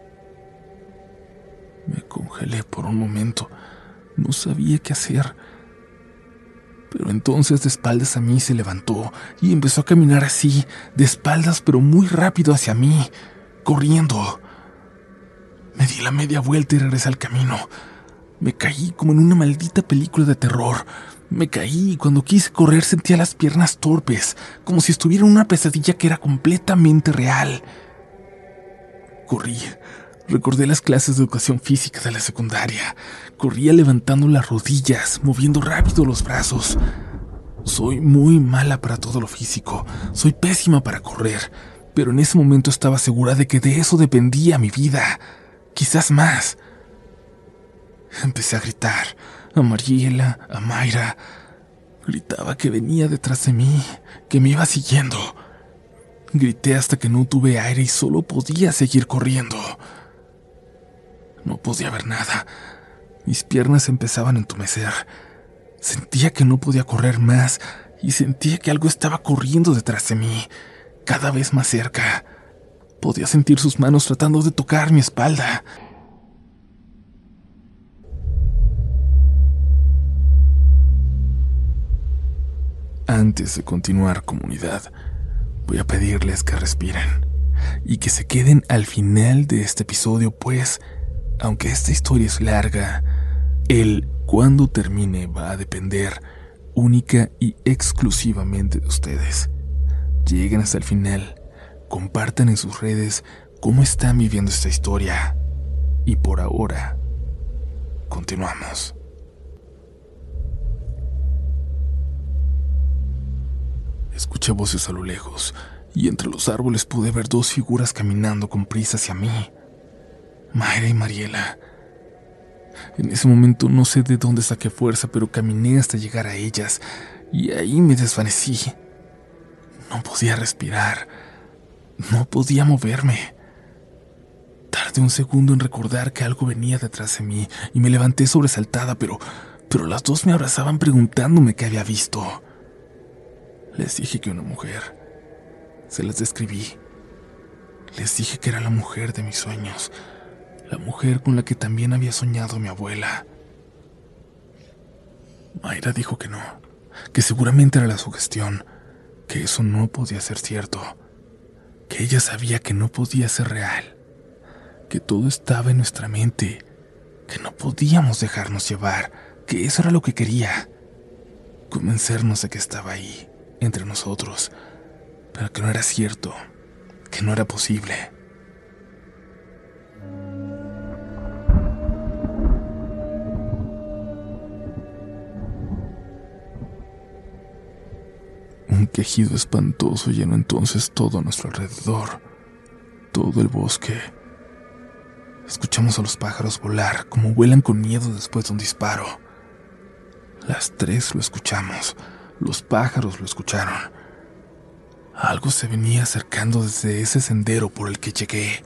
Me congelé por un momento. No sabía qué hacer. Pero entonces de espaldas a mí se levantó y empezó a caminar así, de espaldas pero muy rápido hacia mí, corriendo. Me di la media vuelta y regresé al camino. Me caí como en una maldita película de terror. Me caí y cuando quise correr sentía las piernas torpes, como si estuviera en una pesadilla que era completamente real. Corrí. Recordé las clases de educación física de la secundaria. Corría levantando las rodillas, moviendo rápido los brazos. Soy muy mala para todo lo físico. Soy pésima para correr. Pero en ese momento estaba segura de que de eso dependía mi vida. Quizás más. Empecé a gritar. A Mariela, a Mayra. Gritaba que venía detrás de mí, que me iba siguiendo. Grité hasta que no tuve aire y solo podía seguir corriendo. No podía ver nada. Mis piernas empezaban a entumecer. Sentía que no podía correr más y sentía que algo estaba corriendo detrás de mí, cada vez más cerca. Podía sentir sus manos tratando de tocar mi espalda. Antes de continuar, comunidad, voy a pedirles que respiren y que se queden al final de este episodio, pues aunque esta historia es larga, el cuándo termine va a depender única y exclusivamente de ustedes. Lleguen hasta el final, compartan en sus redes cómo están viviendo esta historia. Y por ahora, continuamos. Escuché voces a lo lejos, y entre los árboles pude ver dos figuras caminando con prisa hacia mí. Mayra y Mariela. En ese momento no sé de dónde saqué fuerza, pero caminé hasta llegar a ellas, y ahí me desvanecí. No podía respirar, no podía moverme. Tardé un segundo en recordar que algo venía detrás de mí, y me levanté sobresaltada, pero, pero las dos me abrazaban preguntándome qué había visto. Les dije que una mujer. Se las describí. Les dije que era la mujer de mis sueños, la mujer con la que también había soñado mi abuela. Mayra dijo que no, que seguramente era la sugestión, que eso no podía ser cierto, que ella sabía que no podía ser real, que todo estaba en nuestra mente, que no podíamos dejarnos llevar, que eso era lo que quería, convencernos de que estaba ahí, entre nosotros, pero que no era cierto, que no era posible. quejido espantoso llenó entonces todo a nuestro alrededor, todo el bosque. Escuchamos a los pájaros volar, como vuelan con miedo después de un disparo. Las tres lo escuchamos, los pájaros lo escucharon. Algo se venía acercando desde ese sendero por el que llegué.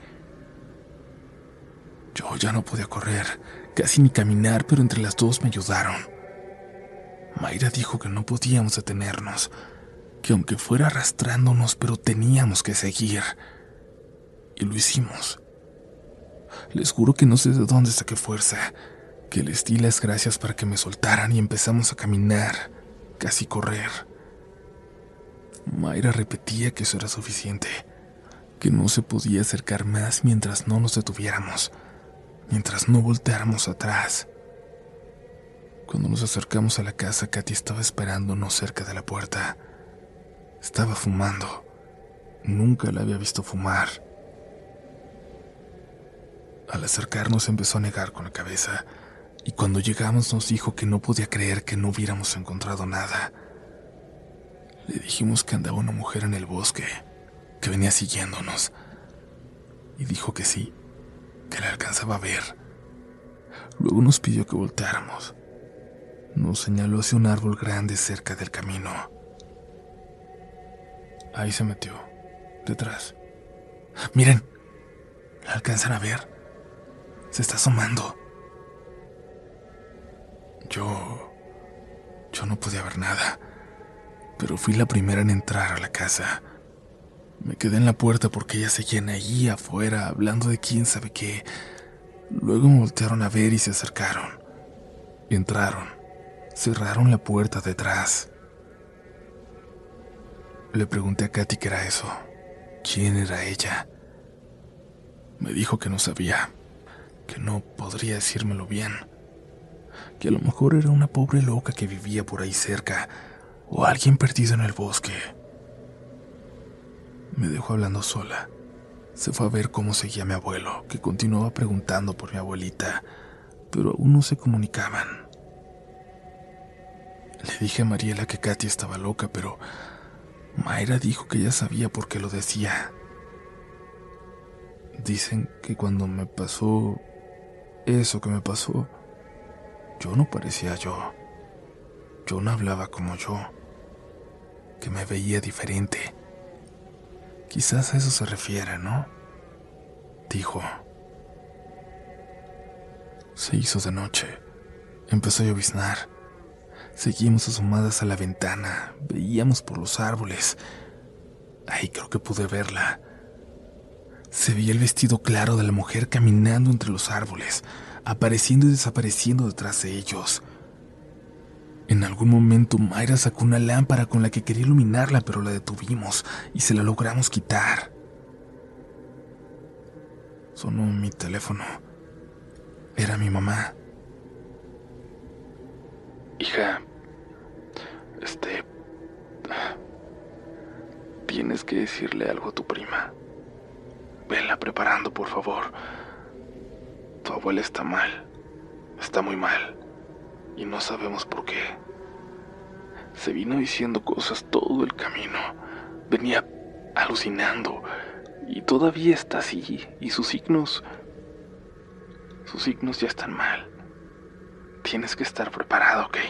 Yo ya no podía correr, casi ni caminar, pero entre las dos me ayudaron. Mayra dijo que no podíamos detenernos, que aunque fuera arrastrándonos, pero teníamos que seguir. Y lo hicimos. Les juro que no sé de dónde saqué fuerza, que les di las gracias para que me soltaran y empezamos a caminar, casi correr. Mayra repetía que eso era suficiente, que no se podía acercar más mientras no nos detuviéramos, mientras no volteáramos atrás. Cuando nos acercamos a la casa, Katy estaba esperándonos cerca de la puerta. Estaba fumando. Nunca la había visto fumar. Al acercarnos empezó a negar con la cabeza, y cuando llegamos nos dijo que no podía creer que no hubiéramos encontrado nada. Le dijimos que andaba una mujer en el bosque, que venía siguiéndonos, y dijo que sí, que la alcanzaba a ver. Luego nos pidió que volteáramos. Nos señaló hacia un árbol grande cerca del camino. Ahí se metió, detrás. ¡Miren! ¿La alcanzan a ver? Se está asomando. Yo... Yo no podía ver nada, pero fui la primera en entrar a la casa. Me quedé en la puerta porque ella seguían ahí afuera hablando de quién sabe qué. Luego me voltearon a ver y se acercaron. Entraron, cerraron la puerta detrás. Le pregunté a Katy qué era eso, quién era ella. Me dijo que no sabía, que no podría decírmelo bien, que a lo mejor era una pobre loca que vivía por ahí cerca, o alguien perdido en el bosque. Me dejó hablando sola. Se fue a ver cómo seguía mi abuelo, que continuaba preguntando por mi abuelita, pero aún no se comunicaban. Le dije a Mariela que Katy estaba loca, pero Mayra dijo que ya sabía por qué lo decía. Dicen que cuando me pasó eso que me pasó, yo no parecía yo. Yo no hablaba como yo, que me veía diferente. Quizás a eso se refiere, ¿no? Dijo. Se hizo de noche. Empezó a lloviznar. Seguimos asomadas a la ventana. Veíamos por los árboles. Ahí creo que pude verla. Se veía el vestido claro de la mujer caminando entre los árboles, apareciendo y desapareciendo detrás de ellos. En algún momento Mayra sacó una lámpara con la que quería iluminarla, pero la detuvimos y se la logramos quitar. Sonó mi teléfono. Era mi mamá. Hija, este... tienes que decirle algo a tu prima. Venla preparando, por favor. Tu abuela está mal. Está muy mal. Y no sabemos por qué. Se vino diciendo cosas todo el camino. Venía alucinando. Y todavía está así. Y sus signos... Sus signos ya están mal. Tienes que estar preparado, ¿ok?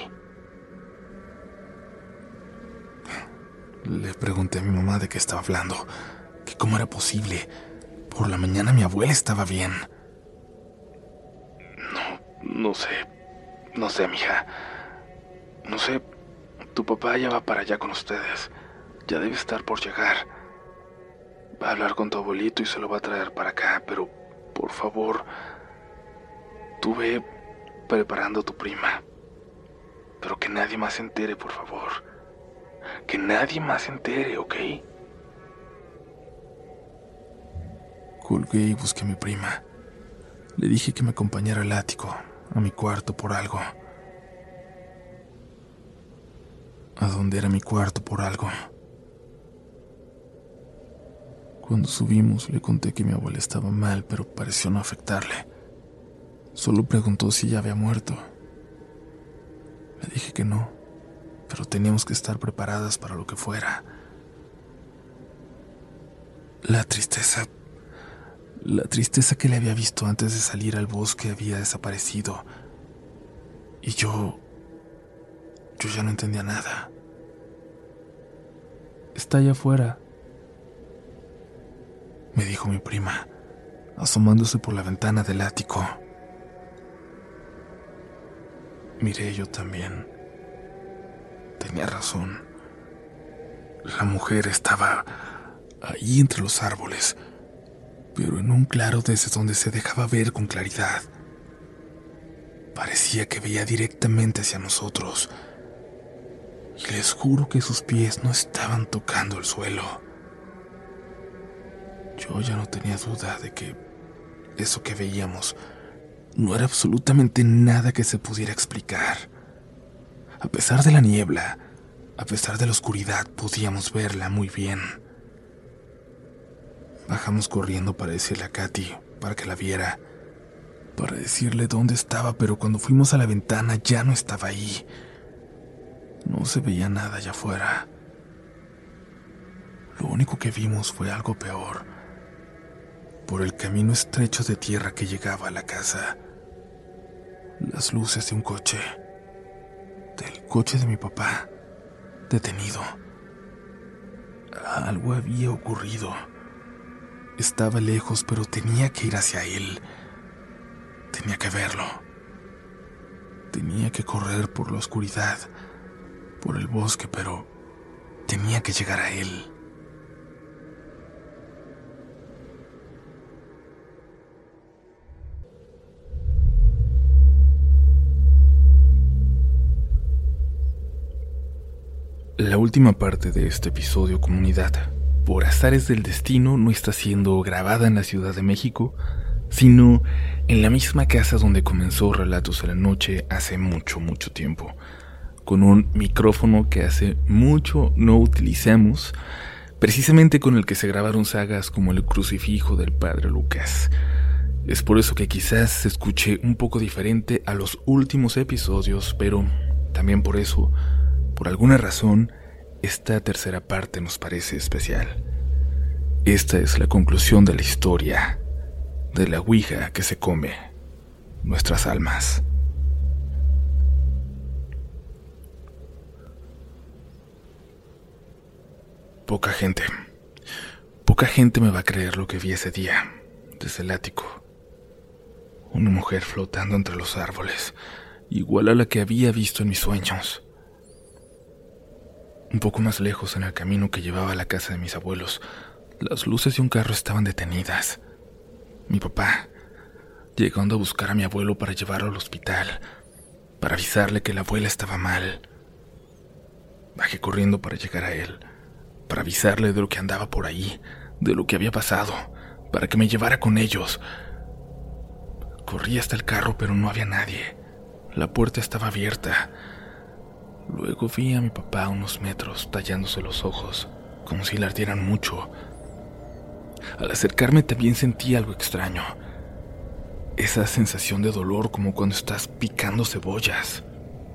Le pregunté a mi mamá de qué estaba hablando. Que cómo era posible. Por la mañana mi abuela estaba bien. No, no sé. No sé, mija. No sé. Tu papá ya va para allá con ustedes. Ya debe estar por llegar. Va a hablar con tu abuelito y se lo va a traer para acá, pero por favor, tú ve preparando a tu prima. Pero que nadie más se entere, por favor. Que nadie más se entere, ¿ok? Colgué y busqué a mi prima. Le dije que me acompañara al ático, a mi cuarto por algo. ¿A dónde era mi cuarto por algo? Cuando subimos le conté que mi abuela estaba mal, pero pareció no afectarle. Solo preguntó si ya había muerto. Le dije que no, pero teníamos que estar preparadas para lo que fuera. La tristeza, la tristeza que le había visto antes de salir al bosque había desaparecido. Y yo, yo ya no entendía nada. Está allá afuera, me dijo mi prima, asomándose por la ventana del ático. Miré yo también. Tenía razón. La mujer estaba ahí entre los árboles, pero en un claro desde donde se dejaba ver con claridad. Parecía que veía directamente hacia nosotros, y les juro que sus pies no estaban tocando el suelo. Yo ya no tenía duda de que eso que veíamos no era absolutamente nada que se pudiera explicar. A pesar de la niebla, a pesar de la oscuridad, podíamos verla muy bien. Bajamos corriendo para decirle a Katy, para que la viera, para decirle dónde estaba, pero cuando fuimos a la ventana ya no estaba ahí. No se veía nada allá afuera. Lo único que vimos fue algo peor. Por el camino estrecho de tierra que llegaba a la casa, las luces de un coche, del coche de mi papá, detenido. Algo había ocurrido. Estaba lejos, pero tenía que ir hacia él. Tenía que verlo. Tenía que correr por la oscuridad, por el bosque, pero tenía que llegar a él. La última parte de este episodio, comunidad, por azares del destino, no está siendo grabada en la Ciudad de México, sino en la misma casa donde comenzó Relatos de la Noche hace mucho, mucho tiempo, con un micrófono que hace mucho no utilizamos, precisamente con el que se grabaron sagas como El Crucifijo del Padre Lucas. Es por eso que quizás se escuche un poco diferente a los últimos episodios, pero también por eso, por alguna razón, esta tercera parte nos parece especial. Esta es la conclusión de la historia de la ouija que se come nuestras almas. Poca gente, poca gente me va a creer lo que vi ese día, desde el ático. Una mujer flotando entre los árboles, igual a la que había visto en mis sueños. Un poco más lejos, en el camino que llevaba a la casa de mis abuelos, las luces de un carro estaban detenidas. Mi papá, llegando a buscar a mi abuelo para llevarlo al hospital, para avisarle que la abuela estaba mal. Bajé corriendo para llegar a él, para avisarle de lo que andaba por ahí, de lo que había pasado, para que me llevara con ellos. Corrí hasta el carro, pero no había nadie. La puerta estaba abierta. Luego vi a mi papá a unos metros, tallándose los ojos, como si le ardieran mucho. Al acercarme también sentí algo extraño. Esa sensación de dolor, como cuando estás picando cebollas.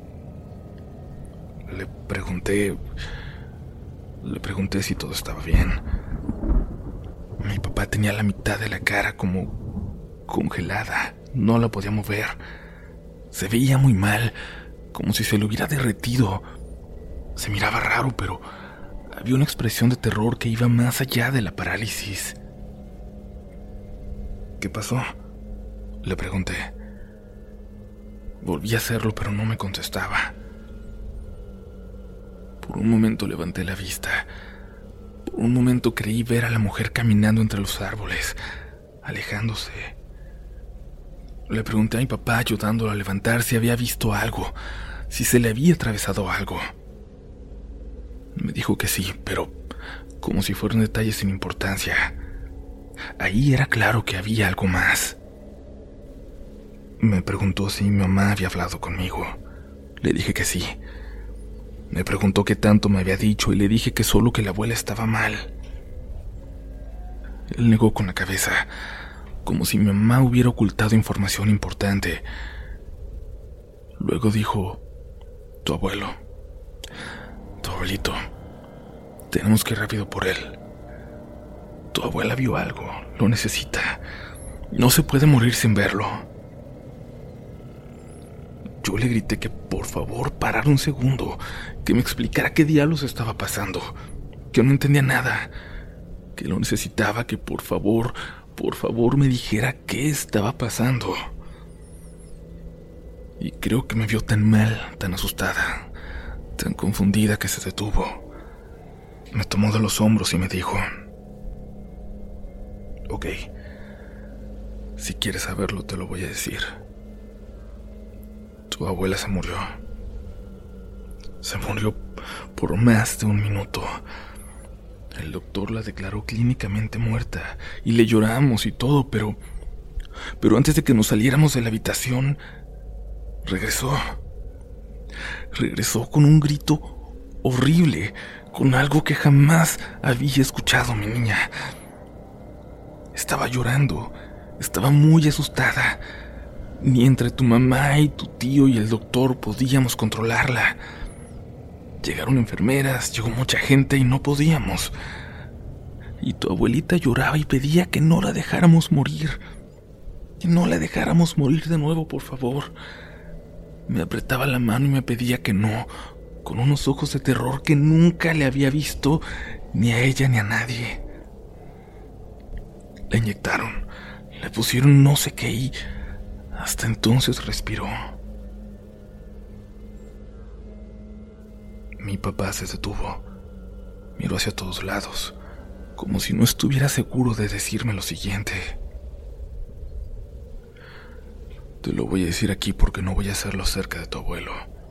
Le pregunté... Le pregunté si todo estaba bien. Mi papá tenía la mitad de la cara como congelada. No la podía mover. Se veía muy mal, como si se le hubiera derretido. Se miraba raro, pero había una expresión de terror que iba más allá de la parálisis. ¿Qué pasó?, le pregunté. Volví a hacerlo, pero no me contestaba. Por un momento levanté la vista. Por un momento creí ver a la mujer caminando entre los árboles, alejándose. Le pregunté a mi papá, ayudándolo a levantar, si había visto algo, si se le había atravesado algo. Me dijo que sí, pero como si fueran detalles sin importancia. Ahí era claro que había algo más. Me preguntó si mi mamá había hablado conmigo. Le dije que sí. Me preguntó qué tanto me había dicho y le dije que solo que la abuela estaba mal. Él negó con la cabeza, como si mi mamá hubiera ocultado información importante. Luego dijo: tu abuelo, tu abuelito, tenemos que ir rápido por él. Tu abuela vio algo, lo necesita. No se puede morir sin verlo. Yo le grité que por favor parara un segundo, que me explicara qué diablos estaba pasando, que no entendía nada, que lo necesitaba, que por favor, por favor me dijera qué estaba pasando. Y creo que me vio tan mal, tan asustada, tan confundida que se detuvo. Me tomó de los hombros y me dijo: ok, si quieres saberlo te lo voy a decir. Tu abuela se murió. Se murió por más de un minuto. El doctor la declaró clínicamente muerta y le lloramos y todo, pero... Pero antes de que nos saliéramos de la habitación, regresó. Regresó con un grito horrible, con algo que jamás había escuchado mi niña. Estaba llorando, estaba muy asustada. Ni entre tu mamá y tu tío y el doctor podíamos controlarla. Llegaron enfermeras, llegó mucha gente y no podíamos. Y tu abuelita lloraba y pedía que no la dejáramos morir. Que no la dejáramos morir de nuevo, por favor. Me apretaba la mano y me pedía que no, con unos ojos de terror que nunca le había visto, ni a ella ni a nadie. La inyectaron, le pusieron no sé qué y hasta entonces respiró. Mi papá se detuvo, miró hacia todos lados, como si no estuviera seguro de decirme lo siguiente. Te lo voy a decir aquí porque no voy a hacerlo cerca de tu abuelo.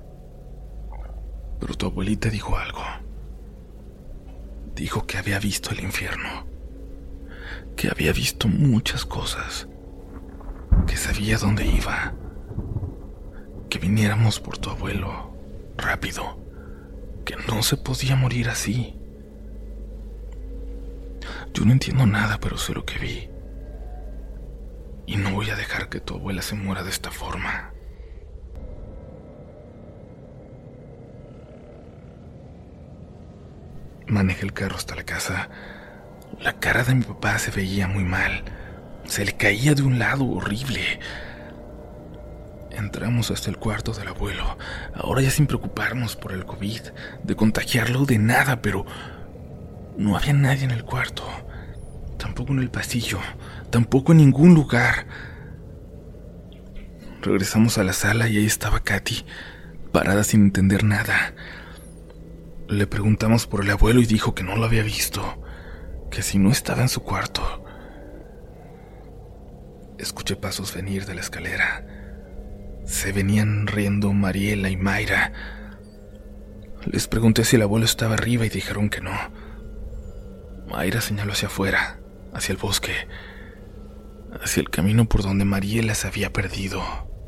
Pero tu abuelita dijo algo. Dijo que había visto el infierno, que había visto muchas cosas, que sabía dónde iba, que viniéramos por tu abuelo, rápido, que no se podía morir así. Yo no entiendo nada, pero sé lo que vi. Y no voy a dejar que tu abuela se muera de esta forma. Manejé el carro hasta la casa. La cara de mi papá se veía muy mal. Se le caía de un lado horrible. Entramos hasta el cuarto del abuelo, ahora ya sin preocuparnos por el COVID, de contagiarlo de nada, pero no había nadie en el cuarto, tampoco en el pasillo, tampoco en ningún lugar. Regresamos a la sala y ahí estaba Katy, parada sin entender nada. Le preguntamos por el abuelo y dijo que no lo había visto, que si no estaba en su cuarto. Escuché pasos venir de la escalera. Se venían riendo Mariela y Mayra. Les pregunté si el abuelo estaba arriba y dijeron que no. Mayra señaló hacia afuera, hacia el bosque, hacia el camino por donde Mariela se había perdido.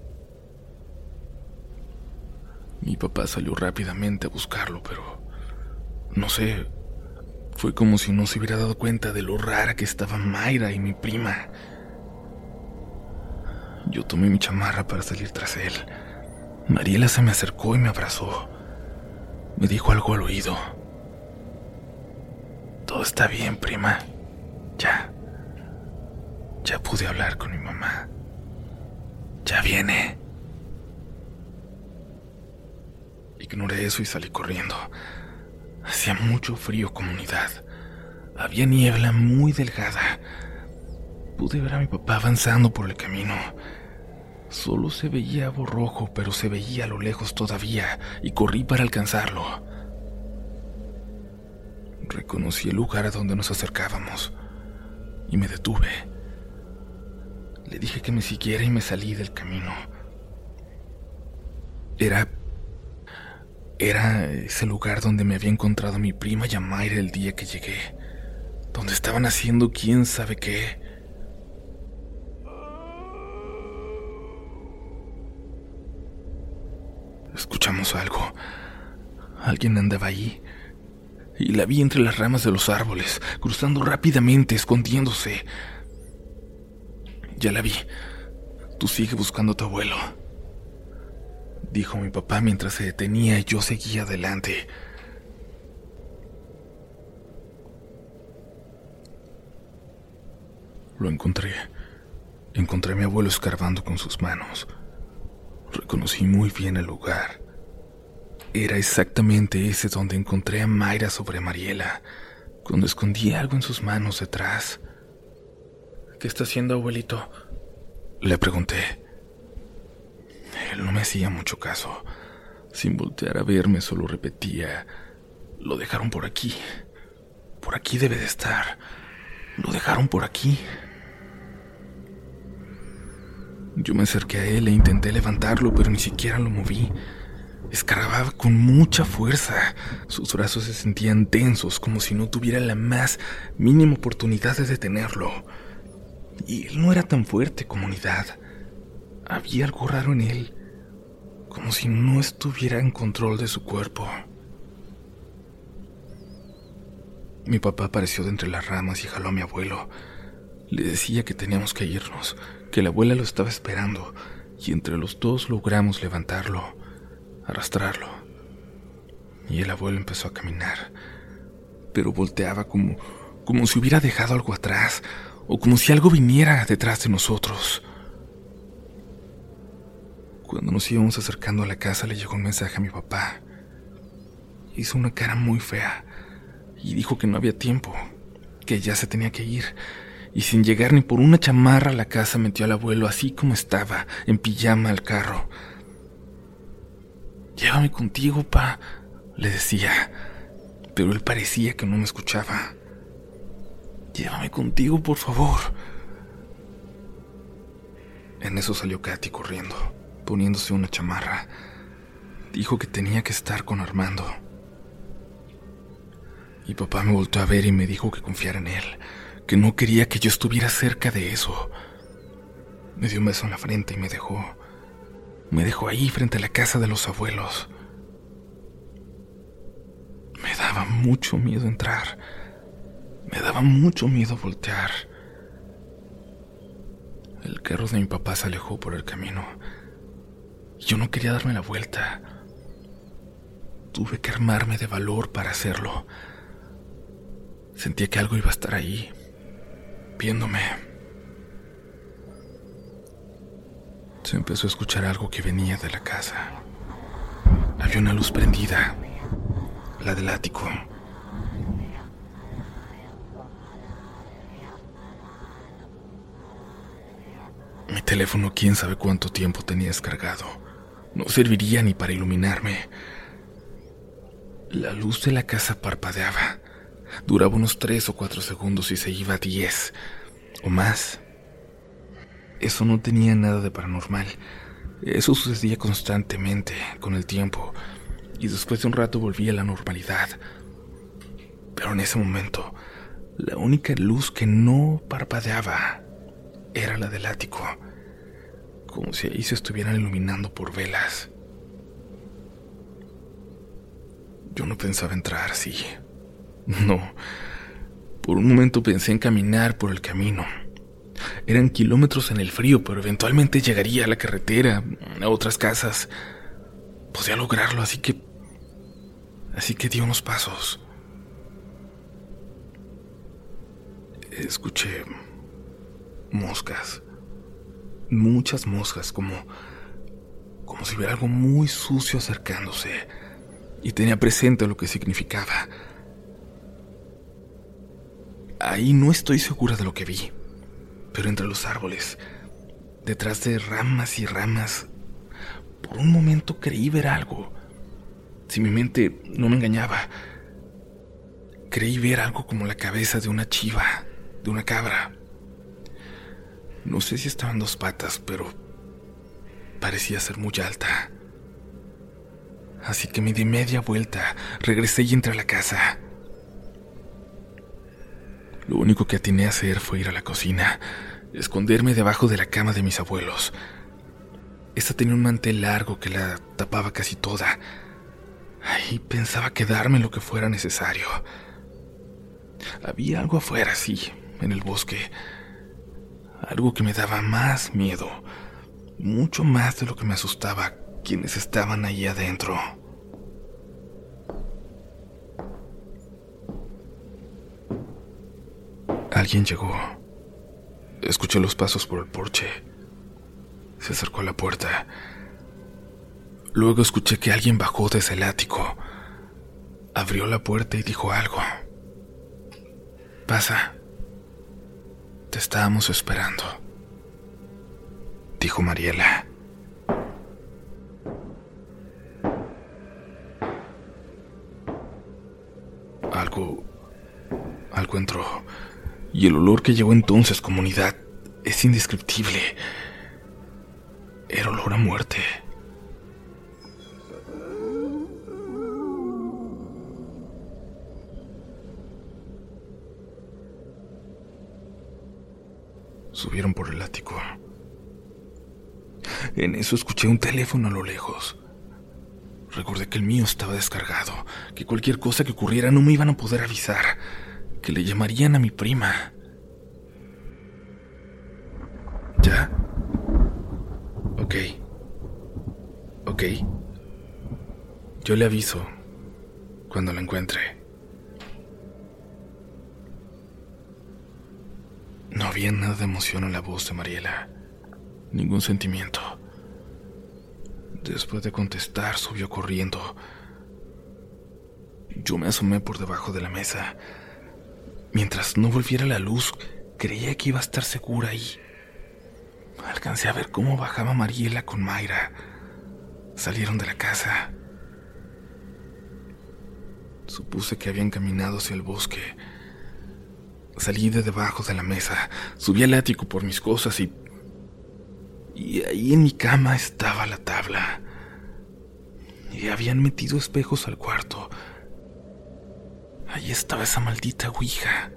Mi papá salió rápidamente a buscarlo, pero no sé, fue como si no se hubiera dado cuenta de lo rara que estaban Mayra y mi prima. Yo tomé mi chamarra para salir tras él. Mariela se me acercó y me abrazó. Me dijo algo al oído. Todo está bien, prima. Ya. Ya pude hablar con mi mamá. Ya viene. Ignoré eso y salí corriendo. Hacía mucho frío, comunidad. Había niebla muy delgada. Pude ver a mi papá avanzando por el camino. Solo se veía algo rojo, pero se veía a lo lejos todavía, y corrí para alcanzarlo. Reconocí el lugar a donde nos acercábamos, y me detuve. Le dije que me siguiera y me salí del camino. Era... Era ese lugar donde me había encontrado a mi prima y a Mayra el día que llegué, donde estaban haciendo quién sabe qué. Escuchamos algo. Alguien andaba ahí. Y la vi entre las ramas de los árboles, cruzando rápidamente, escondiéndose. Ya la vi. Tú sigue buscando a tu abuelo, dijo mi papá mientras se detenía y yo seguía adelante. Lo encontré. Encontré a mi abuelo escarbando con sus manos. Reconocí muy bien el lugar. Era exactamente ese donde encontré a Mayra sobre Mariela, cuando escondía algo en sus manos detrás. ¿Qué está haciendo, abuelito?, le pregunté. Él no me hacía mucho caso. Sin voltear a verme, solo repetía: lo dejaron por aquí. Por aquí debe de estar. Lo dejaron por aquí. Yo me acerqué a él e intenté levantarlo, pero ni siquiera lo moví. Escarbaba con mucha fuerza. Sus brazos se sentían tensos, como si no tuviera la más mínima oportunidad de detenerlo. Y él no era tan fuerte, comunidad. Había algo raro en él, como si no estuviera en control de su cuerpo. Mi papá apareció de entre las ramas y jaló a mi abuelo. Le decía que teníamos que irnos, que la abuela lo estaba esperando, y entre los dos logramos levantarlo, arrastrarlo. Y el abuelo empezó a caminar, pero volteaba como, como si hubiera dejado algo atrás, o como si algo viniera detrás de nosotros. Cuando nos íbamos acercando a la casa, le llegó un mensaje a mi papá. Hizo una cara muy fea y dijo que no había tiempo, que ya se tenía que ir. Y sin llegar ni por una chamarra a la casa, metió al abuelo así como estaba, en pijama, al carro. «Llévame contigo, pa», le decía, pero él parecía que no me escuchaba. «Llévame contigo, por favor». En eso salió Katy corriendo, poniéndose una chamarra. Dijo que tenía que estar con Armando. Y papá me volteó a ver y me dijo que confiara en él, que no quería que yo estuviera cerca de eso. Me dio un beso en la frente y me dejó. Me dejó ahí frente a la casa de los abuelos. Me daba mucho miedo entrar. Me daba mucho miedo voltear. El carro de mi papá se alejó por el camino. Yo no quería darme la vuelta. Tuve que armarme de valor para hacerlo. Sentía que algo iba a estar ahí, viéndome. Se empezó a escuchar algo que venía de la casa. Había una luz prendida, la del ático. Mi teléfono, quién sabe cuánto tiempo tenía descargado. No serviría ni para iluminarme. La luz de la casa parpadeaba. Duraba unos tres o cuatro segundos y se iba a diez o más. Eso no tenía nada de paranormal. Eso sucedía constantemente con el tiempo, y después de un rato volvía a la normalidad. Pero en ese momento, la única luz que no parpadeaba era la del ático, como si ahí se estuvieran iluminando por velas. Yo no pensaba entrar, sí. No. Por un momento pensé en caminar por el camino. Eran kilómetros en el frío, pero eventualmente llegaría a la carretera, a otras casas. Podía lograrlo, así que... Así que di unos pasos. Escuché moscas. Muchas moscas, como... como si hubiera algo muy sucio acercándose. Y tenía presente lo que significaba. Ahí no estoy segura de lo que vi, pero entre los árboles, detrás de ramas y ramas, por un momento creí ver algo. Si mi mente no me engañaba, creí ver algo como la cabeza de una chiva, de una cabra. No sé si estaba en dos patas, pero parecía ser muy alta. Así que me di media vuelta, regresé y entré a la casa. Lo único que atiné a hacer fue ir a la cocina, esconderme debajo de la cama de mis abuelos. Esta tenía un mantel largo que la tapaba casi toda. Ahí pensaba quedarme lo que fuera necesario. Había algo afuera, sí, en el bosque. Algo que me daba más miedo, mucho más de lo que me asustaba quienes estaban ahí adentro. Alguien llegó. Escuché los pasos por el porche. Se acercó a la puerta. Luego escuché que alguien bajó desde el ático. Abrió la puerta y dijo algo. «Pasa. Te estábamos esperando», dijo Mariela. Algo... algo entró. Y el olor que llegó entonces, comunidad, es indescriptible. Era olor a muerte. Subieron por el ático. En eso escuché un teléfono a lo lejos. Recordé que el mío estaba descargado, que cualquier cosa que ocurriera no me iban a poder avisar, que le llamarían a mi prima. ¿Ya? Ok. Ok. Yo le aviso cuando la encuentre. No había nada de emoción en la voz de Mariela, ningún sentimiento. Después de contestar, subió corriendo. Yo me asomé por debajo de la mesa. Mientras no volviera la luz, creía que iba a estar segura ahí. Alcancé a ver cómo bajaba Mariela con Mayra. Salieron de la casa. Supuse que habían caminado hacia el bosque. Salí de debajo de la mesa, subí al ático por mis cosas y... Y ahí en mi cama estaba la tabla. Y habían metido espejos al cuarto. Ahí estaba esa maldita ouija.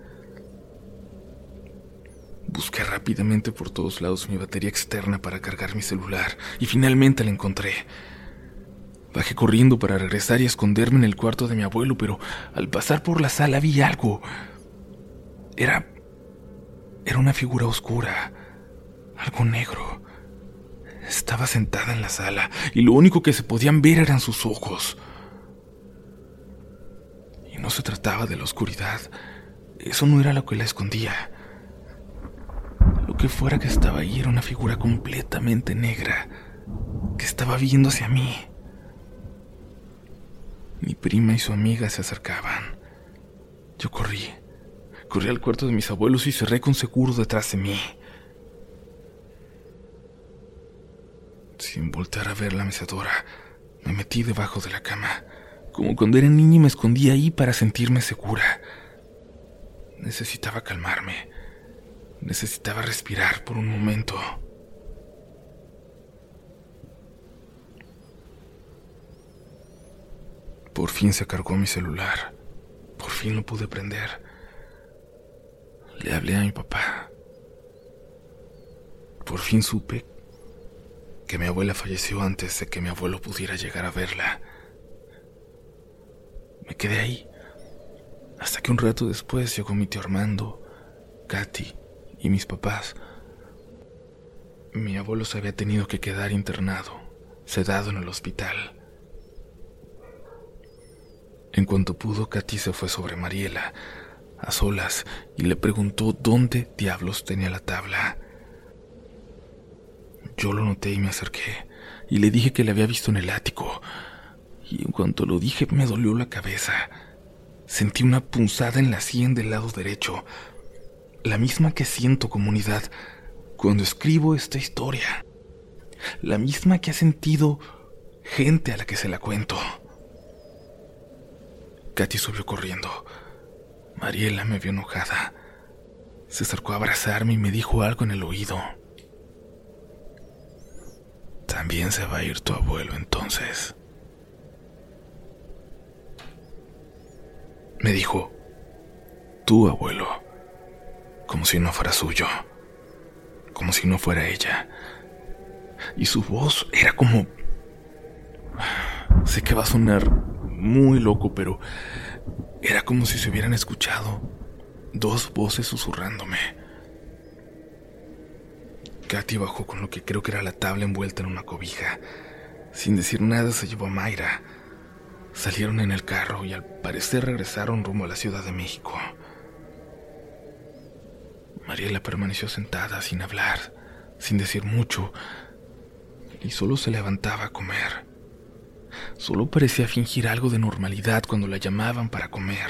Busqué rápidamente por todos lados mi batería externa para cargar mi celular y finalmente la encontré. Bajé corriendo para regresar y esconderme en el cuarto de mi abuelo, pero al pasar por la sala vi algo. Era... Era una figura oscura, algo negro. Estaba sentada en la sala y lo único que se podían ver eran sus ojos. Y no se trataba de la oscuridad. Eso no era lo que la escondía. Lo que fuera que estaba ahí era una figura completamente negra que estaba viendo hacia mí. Mi prima y su amiga se acercaban. Yo corrí. Corrí al cuarto de mis abuelos y cerré con seguro detrás de mí. Sin voltear a ver la mecedora, me metí debajo de la cama, como cuando era niña y me escondí ahí para sentirme segura. Necesitaba calmarme. Necesitaba respirar por un momento. Por fin se cargó mi celular. Por fin lo pude prender. Le hablé a mi papá. Por fin supe que mi abuela falleció antes de que mi abuelo pudiera llegar a verla. Me quedé ahí, hasta que un rato después llegó mi tío Armando, Katy y mis papás. Mi abuelo se había tenido que quedar internado, sedado en el hospital. En cuanto pudo, Katy se fue sobre Mariela, a solas, y le preguntó dónde diablos tenía la tabla. Yo lo noté y me acerqué, y le dije que la había visto en el ático, y en cuanto lo dije me dolió la cabeza. Sentí una punzada en la sien del lado derecho, la misma que siento, comunidad, cuando escribo esta historia, la misma que ha sentido gente a la que se la cuento. Katy subió corriendo. Mariela me vio enojada. Se acercó a abrazarme y me dijo algo en el oído. También se va a ir tu abuelo entonces. Me dijo, tu abuelo, como si no fuera suyo, como si no fuera ella. Y su voz era como... Sé que va a sonar muy loco, pero era como si se hubieran escuchado dos voces susurrándome. Katy bajó con lo que creo que era la tabla envuelta en una cobija. Sin decir nada se llevó a Mayra. Salieron en el carro y al parecer regresaron rumbo a la Ciudad de México. Mariela permaneció sentada sin hablar, sin decir mucho, y solo se levantaba a comer. Solo parecía fingir algo de normalidad cuando la llamaban para comer.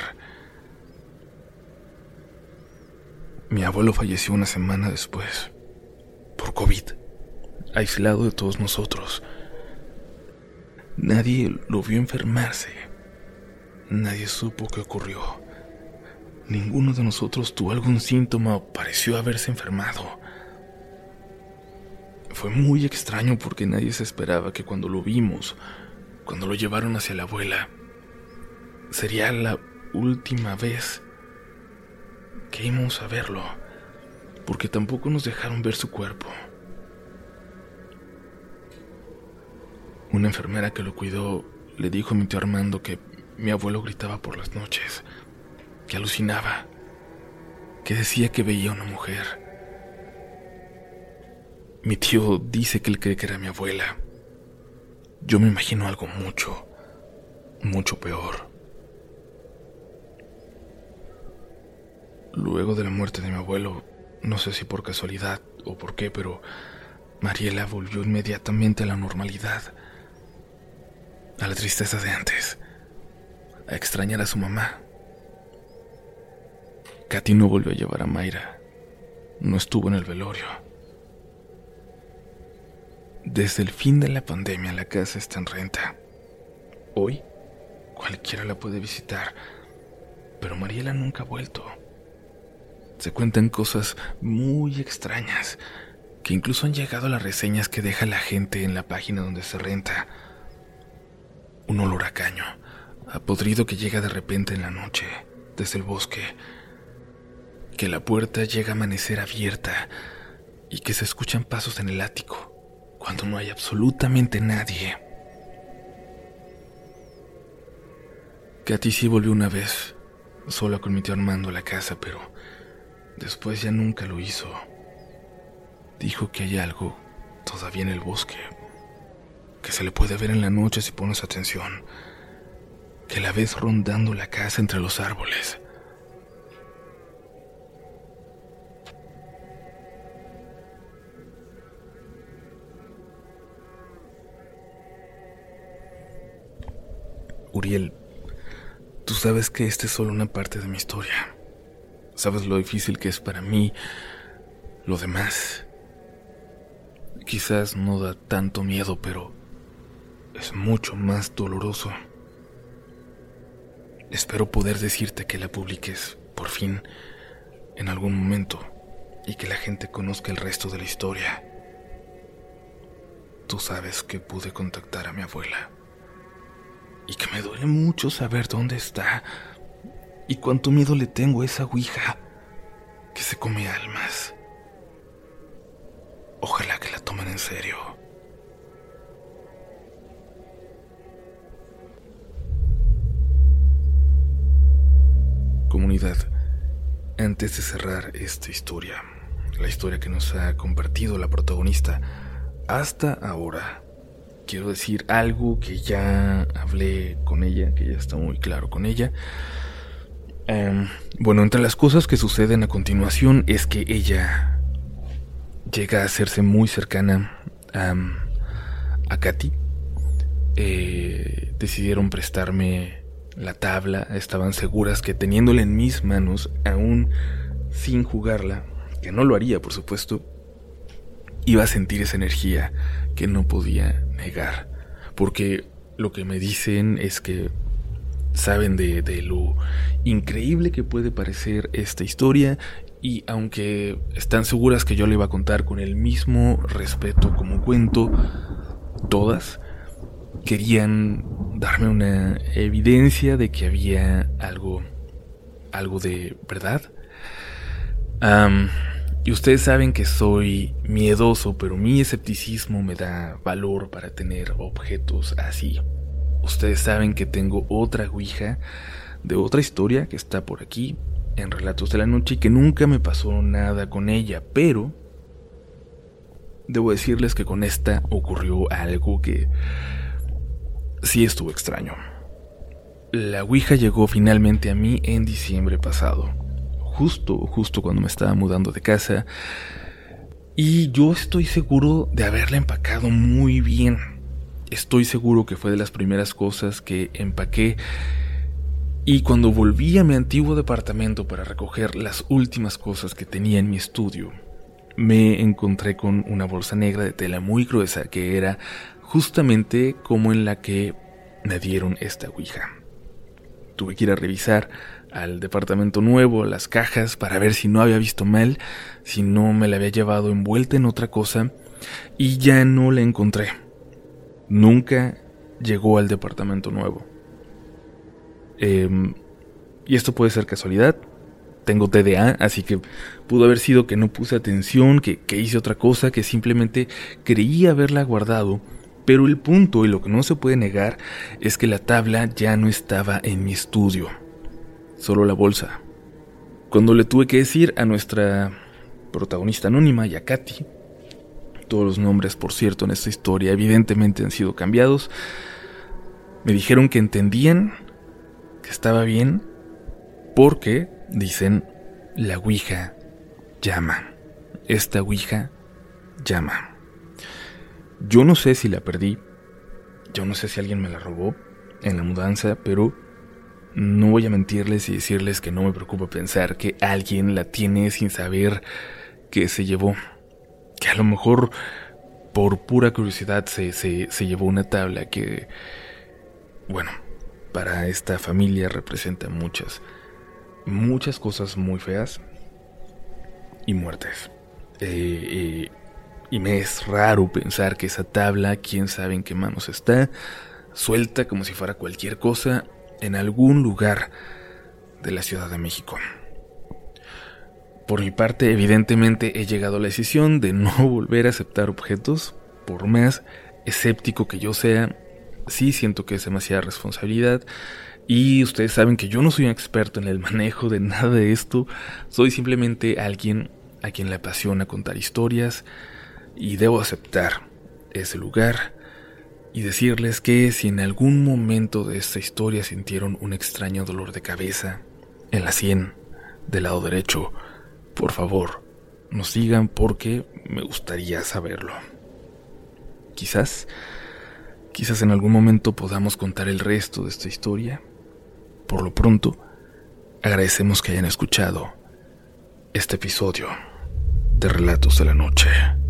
Mi abuelo falleció una semana después, por COVID, aislado de todos nosotros. Nadie lo vio enfermarse. Nadie supo qué ocurrió. Ninguno de nosotros tuvo algún síntoma o pareció haberse enfermado. Fue muy extraño porque nadie se esperaba que cuando lo vimos, cuando lo llevaron hacia la abuela, sería la última vez que íbamos a verlo, porque tampoco nos dejaron ver su cuerpo. Una enfermera que lo cuidó le dijo a mi tío Armando que mi abuelo gritaba por las noches, que alucinaba, que decía que veía una mujer. Mi tío dice que él cree que era mi abuela. Yo me imagino algo mucho, mucho peor. Luego de la muerte de mi abuelo, no sé si por casualidad o por qué, pero Mariela volvió inmediatamente a la normalidad, a la tristeza de antes, a extrañar a su mamá. Katy no volvió a llevar a Mayra, no estuvo en el velorio. Desde el fin de la pandemia la casa está en renta. Hoy cualquiera la puede visitar, pero Mariela nunca ha vuelto. Se cuentan cosas muy extrañas, que incluso han llegado a las reseñas que deja la gente en la página donde se renta. Un olor a caño, a podrido que llega de repente en la noche, desde el bosque. Que la puerta llega a amanecer abierta y que se escuchan pasos en el ático, cuando no hay absolutamente nadie. Katy sí volvió una vez, sola con mi tío Armando a la casa, pero después ya nunca lo hizo. Dijo que hay algo todavía en el bosque, que se le puede ver en la noche si pones atención, que la ves rondando la casa entre los árboles. Uriel, tú sabes que esta es solo una parte de mi historia. Sabes lo difícil que es para mí lo demás. Quizás no da tanto miedo, pero es mucho más doloroso. Espero poder decirte que la publiques, por fin, en algún momento, y que la gente conozca el resto de la historia. Tú sabes que pude contactar a mi abuela. Y que me duele mucho saber dónde está y cuánto miedo le tengo a esa ouija que se come almas. Ojalá que la tomen en serio. Comunidad, antes de cerrar esta historia, la historia que nos ha compartido la protagonista hasta ahora, quiero decir algo que ya hablé con ella, que ya está muy claro con ella. Um, bueno, entre las cosas que suceden a continuación es que ella llega a hacerse muy cercana um, a Katy. Eh, decidieron prestarme la tabla, estaban seguras que teniéndola en mis manos, aún sin jugarla, que no lo haría por supuesto, iba a sentir esa energía que no podía negar, porque lo que me dicen es que saben de, de lo increíble que puede parecer esta historia, y aunque están seguras que yo le iba a contar con el mismo respeto como cuento, todas querían darme una evidencia de que había algo, algo de verdad. Um, Y ustedes saben que soy miedoso, pero mi escepticismo me da valor para tener objetos así. Ustedes saben que tengo otra ouija de otra historia que está por aquí, en Relatos de la Noche, y que nunca me pasó nada con ella, pero debo decirles que con esta ocurrió algo que sí estuvo extraño. La ouija llegó finalmente a mí en diciembre pasado, justo, justo cuando me estaba mudando de casa. Y yo estoy seguro de haberla empacado muy bien. Estoy seguro que fue de las primeras cosas que empaqué. Y cuando volví a mi antiguo departamento para recoger las últimas cosas que tenía en mi estudio, me encontré con una bolsa negra de tela muy gruesa que era justamente como en la que me dieron esta ouija. Tuve que ir a revisar al departamento nuevo, las cajas, para ver si no había visto mal, si no me la había llevado envuelta en otra cosa, y ya no la encontré. Nunca llegó al departamento nuevo. Eh, y esto puede ser casualidad. Tengo T D A, así que pudo haber sido que no puse atención, que, que hice otra cosa, que simplemente creí haberla guardado. Pero el punto, y lo que no se puede negar, es que la tabla ya no estaba en mi estudio. Solo la bolsa. Cuando le tuve que decir a nuestra protagonista anónima y a Katy, todos los nombres, por cierto, en esta historia evidentemente han sido cambiados, me dijeron que entendían, que estaba bien, porque, dicen, la ouija llama. Esta ouija llama. Yo no sé si la perdí, yo no sé si alguien me la robó en la mudanza, pero no voy a mentirles y decirles que no me preocupa pensar que alguien la tiene sin saber que se llevó. Que a lo mejor por pura curiosidad se, se, se llevó una tabla que, bueno, para esta familia representa muchas, muchas cosas muy feas y muertes. Eh... eh Y me es raro pensar que esa tabla, quién sabe en qué manos está, suelta como si fuera cualquier cosa en algún lugar de la Ciudad de México. Por mi parte, evidentemente he llegado a la decisión de no volver a aceptar objetos. Por más escéptico que yo sea, sí siento que es demasiada responsabilidad. Y ustedes saben que yo no soy un experto en el manejo de nada de esto. Soy simplemente alguien a quien le apasiona contar historias. Y debo aceptar ese lugar y decirles que si en algún momento de esta historia sintieron un extraño dolor de cabeza en la sien del lado derecho, por favor, nos sigan porque me gustaría saberlo. Quizás, quizás en algún momento podamos contar el resto de esta historia. Por lo pronto, agradecemos que hayan escuchado este episodio de Relatos de la Noche.